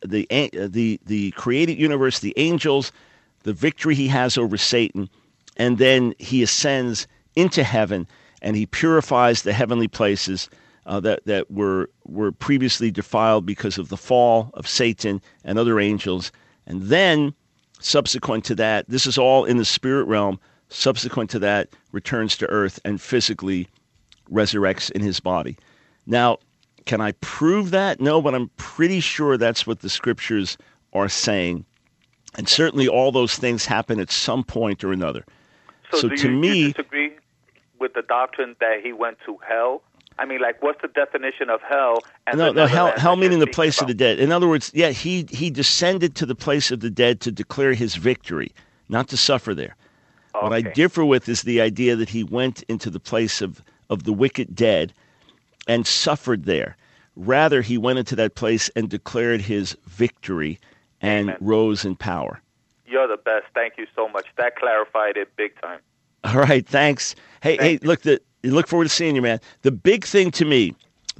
the created universe, the angels, the victory he has over Satan, and then he ascends into heaven, and he purifies the heavenly places that were previously defiled because of the fall of Satan and other angels. And then, subsequent to that, this is all in the spirit realm, subsequent to that, returns to earth and physically resurrects in his body. Now, can I prove that? No, but I'm pretty sure that's what the scriptures are saying. And certainly all those things happen at some point or another. So do you disagree with the doctrine that he went to hell? I mean, like, what's the definition of hell? And no, hell meaning the place of the dead. In other words, yeah, he descended to the place of the dead to declare his victory, not to suffer there. Okay. What I differ with is the idea that he went into the place of the wicked dead and suffered there. Rather, he went into that place and declared his victory and rose in power. You're the best. Thank you so much. That clarified it big time. All right, thanks. Hey, look, look forward to seeing you, man. The big thing to me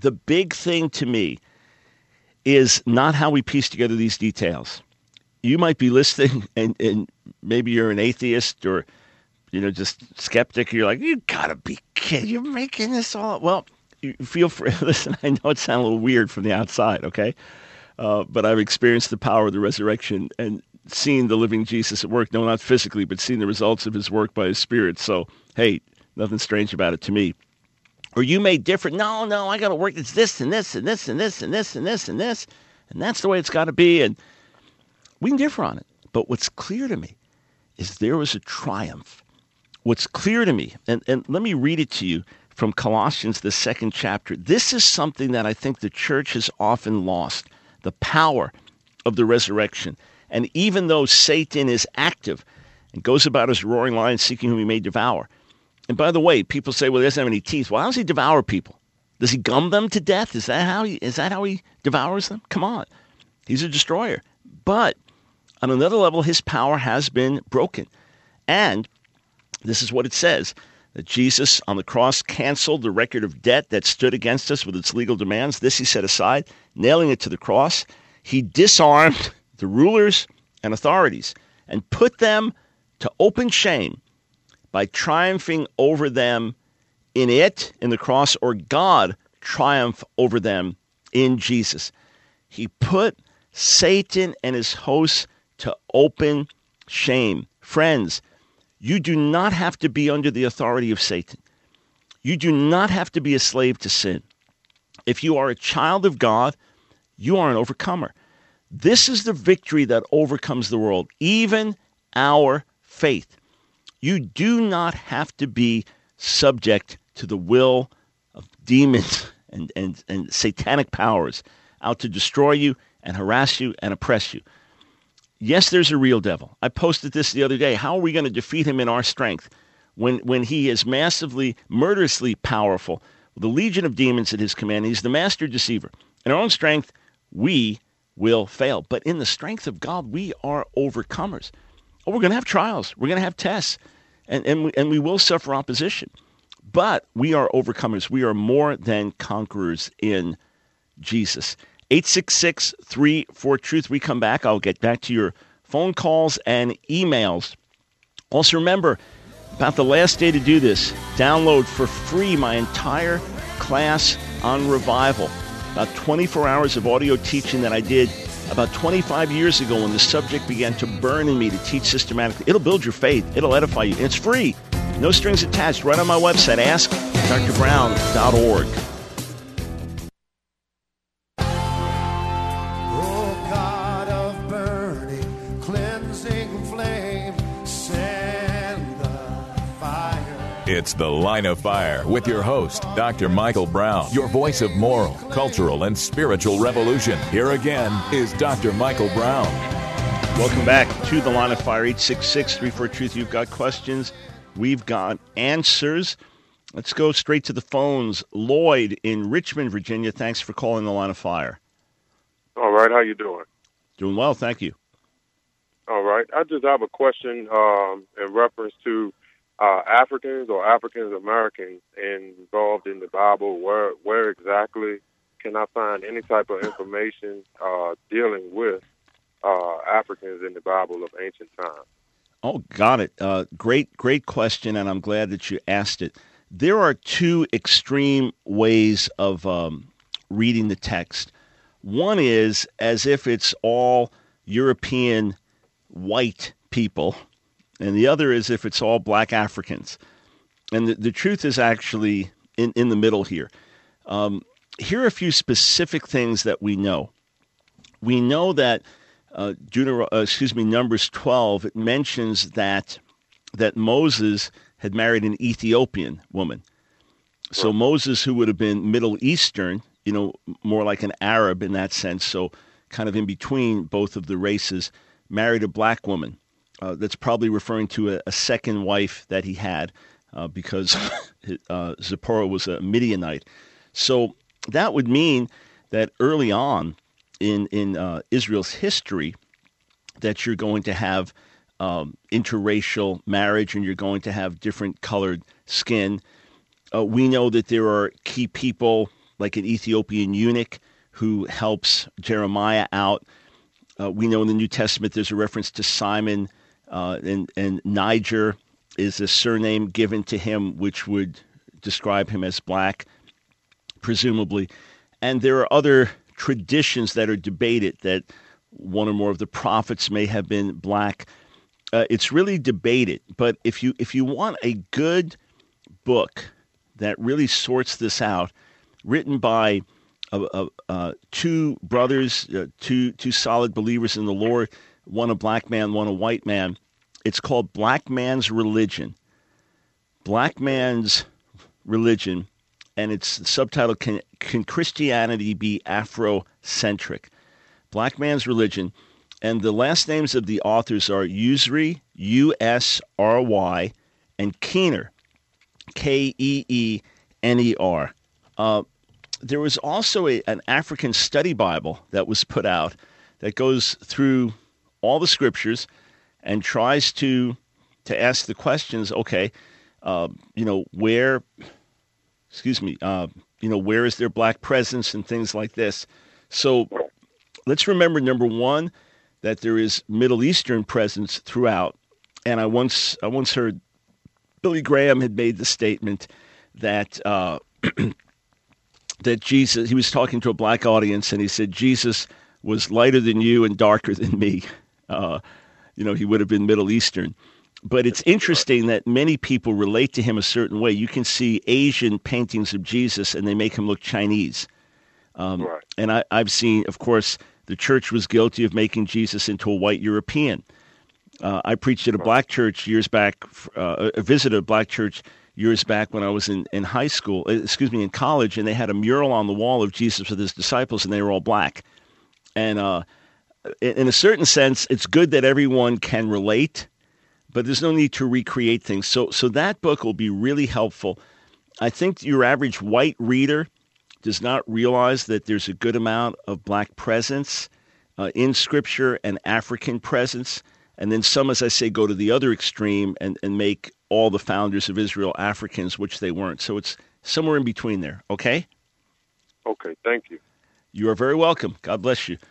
is not how we piece together these details. You might be listening, and maybe you're an atheist or, just skeptic. You're like, you gotta be kidding! You're making this all up. Well, you feel free. Listen, I know it sounds a little weird from the outside, okay? But I've experienced the power of the resurrection and seen the living Jesus at work. No, not physically, but seen the results of his work by his Spirit. So, hey, nothing strange about it to me. Or you may differ. No, I got to work. It's this and this and this and this and this and this and this. And that's the way it's got to be. And we can differ on it. But what's clear to me is there was a triumph. What's clear to me, and let me read it to you from Colossians, the 2nd chapter. This is something that I think the church has often lost, the power of the resurrection. And even though Satan is active and goes about as a roaring lion seeking whom he may devour. And by the way, people say, well, he doesn't have any teeth. Well, how does he devour people? Does he gum them to death? Is that how he devours them? Come on. He's a destroyer. But on another level, his power has been broken. And this is what it says, that Jesus on the cross canceled the record of debt that stood against us with its legal demands. This he set aside, nailing it to the cross. He disarmed the rulers and authorities and put them to open shame by triumphing over them in the cross, or God triumph over them in Jesus. He put Satan and his hosts to open shame. Friends, you do not have to be under the authority of Satan. You do not have to be a slave to sin. If you are a child of God, you are an overcomer. This is the victory that overcomes the world, even our faith. You do not have to be subject to the will of demons and satanic powers out to destroy you and harass you and oppress you. Yes, there's a real devil. I posted this the other day. How are we going to defeat him in our strength when he is massively, murderously powerful, with a legion of demons at his command? He's the master deceiver. In our own strength, we will fail. But in the strength of God, we are overcomers. Oh, we're going to have trials. We're going to have tests. And we will suffer opposition. But we are overcomers. We are more than conquerors in Jesus. 866-34-TRUTH. We come back. I'll get back to your phone calls and emails. Also remember, about the last day to do this, download for free my entire class on revival. About 24 hours of audio teaching that I did about 25 years ago when the subject began to burn in me to teach systematically. It'll build your faith. It'll edify you. And it's free. No strings attached. Right on my website, AskDrBrown.org. It's The Line of Fire with your host, Dr. Michael Brown, your voice of moral, cultural, and spiritual revolution. Here again is Dr. Michael Brown. Welcome back to The Line of Fire, 866-34-TRUTH. You've got questions. We've got answers. Let's go straight to the phones. Lloyd in Richmond, Virginia. Thanks for calling The Line of Fire. All right. How you doing? Doing well. Thank you. All right. I just have a question in reference to Africans or African Americans involved in the Bible. Where exactly can I find any type of information dealing with Africans in the Bible of ancient times? Oh, got it. Great question, and I'm glad that you asked it. There are two extreme ways of reading the text. One is as if it's all European white people, and the other is if it's all black Africans. And the truth is actually in the middle here. Here are a few specific things that we know. We know that Numbers 12, it mentions that Moses had married an Ethiopian woman. So Moses, who would have been Middle Eastern, more like an Arab in that sense, so kind of in between both of the races, married a black woman. That's probably referring to a second wife that he had because Zipporah was a Midianite. So that would mean that early on in Israel's history that you're going to have interracial marriage and you're going to have different colored skin. We know that there are key people like an Ethiopian eunuch who helps Jeremiah out. We know in the New Testament there's a reference to Simon, and Niger is a surname given to him which would describe him as black, presumably. And there are other traditions that are debated that one or more of the prophets may have been black. It's really debated. But if you want a good book that really sorts this out, written by two brothers, two solid believers in the Lord, one a black man, one a white man. It's called Black Man's Religion. Black Man's Religion, and it's the subtitle, Can Christianity Be Afrocentric? Black Man's Religion. And the last names of the authors are Usry, U-S-R-Y, and Keener, K-E-E-N-E-R. There was also an African study Bible that was put out that goes through all the scriptures and tries to ask the questions, okay, where is there black presence and things like this. So let's remember, number one, that there is Middle Eastern presence throughout. And I once heard Billy Graham had made the statement that that Jesus, he was talking to a black audience, and he said, Jesus was lighter than you and darker than me. He would have been Middle Eastern. But it's interesting that many people relate to him a certain way. You can see Asian paintings of Jesus, and they make him look Chinese. Right. And I've seen, of course, the church was guilty of making Jesus into a white European. I preached at a black church years back, visited a black church years back when I was in high school, in college, and they had a mural on the wall of Jesus with his disciples, and they were all black. And in a certain sense, it's good that everyone can relate, but there's no need to recreate things. So that book will be really helpful. I think your average white reader does not realize that there's a good amount of black presence in Scripture and African presence. And then some, as I say, go to the other extreme and make all the founders of Israel Africans, which they weren't. So it's somewhere in between there, okay? Okay, thank you. You are very welcome. God bless you.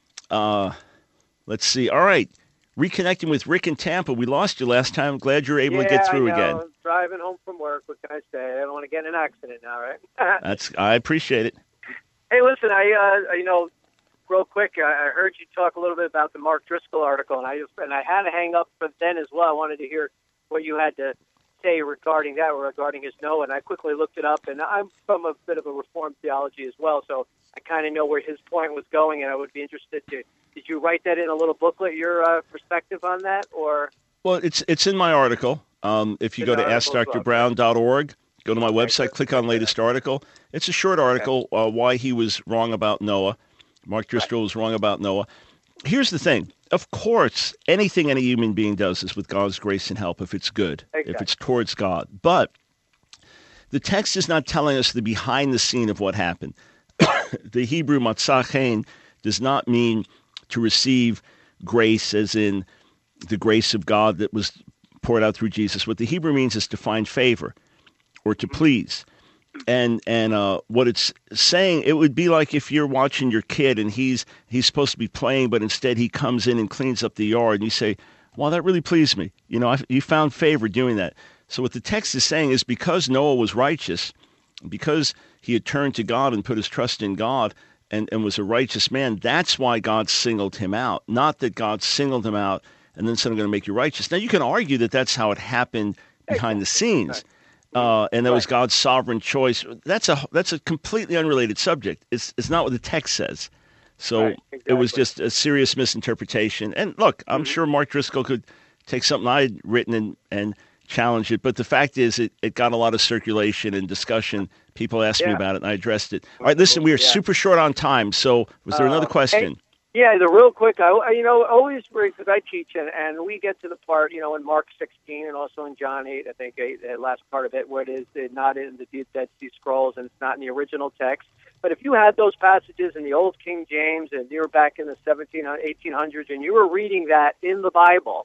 Let's see. All right. Reconnecting with Rick in Tampa. We lost you last time. I'm glad you're able to get through again. I'm driving home from work. What can I say? I don't want to get in an accident now, right? I appreciate it. Hey, listen, real quick, I heard you talk a little bit about the Mark Driscoll article, and I had to hang up for then as well. I wanted to hear what you had to say regarding that, or regarding his Noah, and I quickly looked it up, and I'm from a bit of a Reformed theology as well, so I kind of know where his point was going, and I would be interested to. Did you write that in a little booklet, your perspective on that, or? Well, it's in my article. If you go to AskDrBrown.org, go to my website, click on latest article. It's a short article, why he was wrong about Noah. Mark Driscoll was wrong about Noah. Here's the thing. Of course, anything any human being does is with God's grace and help if it's good, if it's towards God. But the text is not telling us the behind the scene of what happened. The Hebrew matzah chen does not mean to receive grace as in the grace of God that was poured out through Jesus. What the Hebrew means is to find favor or to please. And what it's saying, it would be like if you're watching your kid and he's supposed to be playing, but instead he comes in and cleans up the yard, and you say, "Wow, that really pleased me. You found favor doing that." So what the text is saying is, because Noah was righteous, because he had turned to God and put his trust in God and was a righteous man, that's why God singled him out. Not that God singled him out and then said, "I'm going to make you righteous." Now, you can argue that that's how it happened behind the scenes. And that was God's sovereign choice. That's a completely unrelated subject. It's not what the text says. So It was just a serious misinterpretation. And look, I'm sure Mark Driscoll could take something I had written and challenge it. But the fact is, it got a lot of circulation and discussion. People asked me about it, and I addressed it. All right, listen, we are super short on time. So was there another question? Yeah, the real quick, always, because I teach, and we get to the part, in Mark 16 and also in John 8, I think, the last part of it, where it is not in the Dead Sea Scrolls and it's not in the original text. But if you had those passages in the Old King James and you were back in the 1800s and you were reading that in the Bible,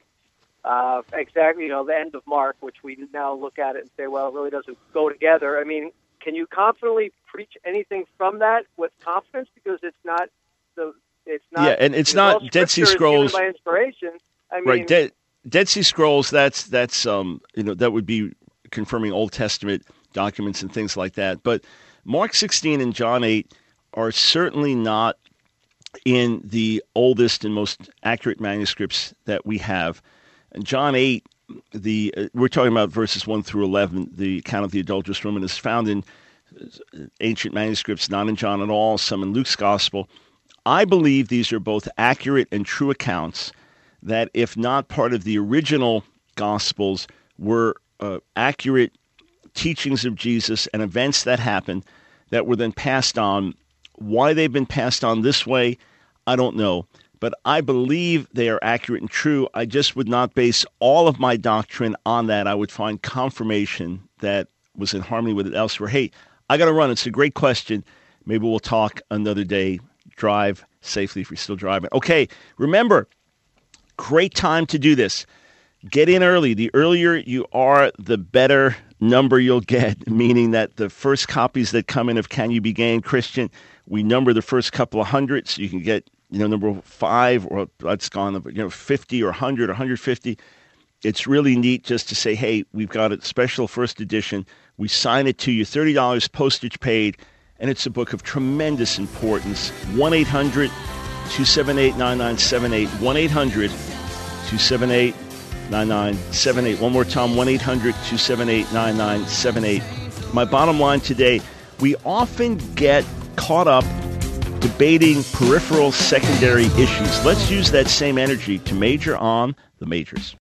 exactly, the end of Mark, which we now look at it and say, well, it really doesn't go together. I mean, can you confidently preach anything from that with confidence? Because it's not and it's not Dead Sea Scrolls by inspiration. I mean, right? Dead Sea Scrolls. That's that would be confirming Old Testament documents and things like that. But Mark 16 and John 8 are certainly not in the oldest and most accurate manuscripts that we have. And John 8, we're talking about verses 1 through 11. The account of the adulterous woman is found in ancient manuscripts, not in John at all. Some in Luke's Gospel. I believe these are both accurate and true accounts that, if not part of the original Gospels, were accurate teachings of Jesus and events that happened that were then passed on. Why they've been passed on this way, I don't know. But I believe they are accurate and true. I just would not base all of my doctrine on that. I would find confirmation that was in harmony with it elsewhere. Hey, I got to run. It's a great question. Maybe we'll talk another day. Drive safely if you're still driving. Okay, remember, great time to do this. Get in early. The earlier you are, the better number you'll get, meaning that the first copies that come in of Can You Be Gay and Christian, we number the first couple of hundred, so you can get number 5, or that's gone, 50 or 100 or 150. It's really neat just to say, hey, we've got a special first edition. We sign it to you, $30 postage paid. And it's a book of tremendous importance. 1-800-278-9978. 1-800-278-9978. One more time, 1-800-278-9978. My bottom line today, we often get caught up debating peripheral secondary issues. Let's use that same energy to major on the majors.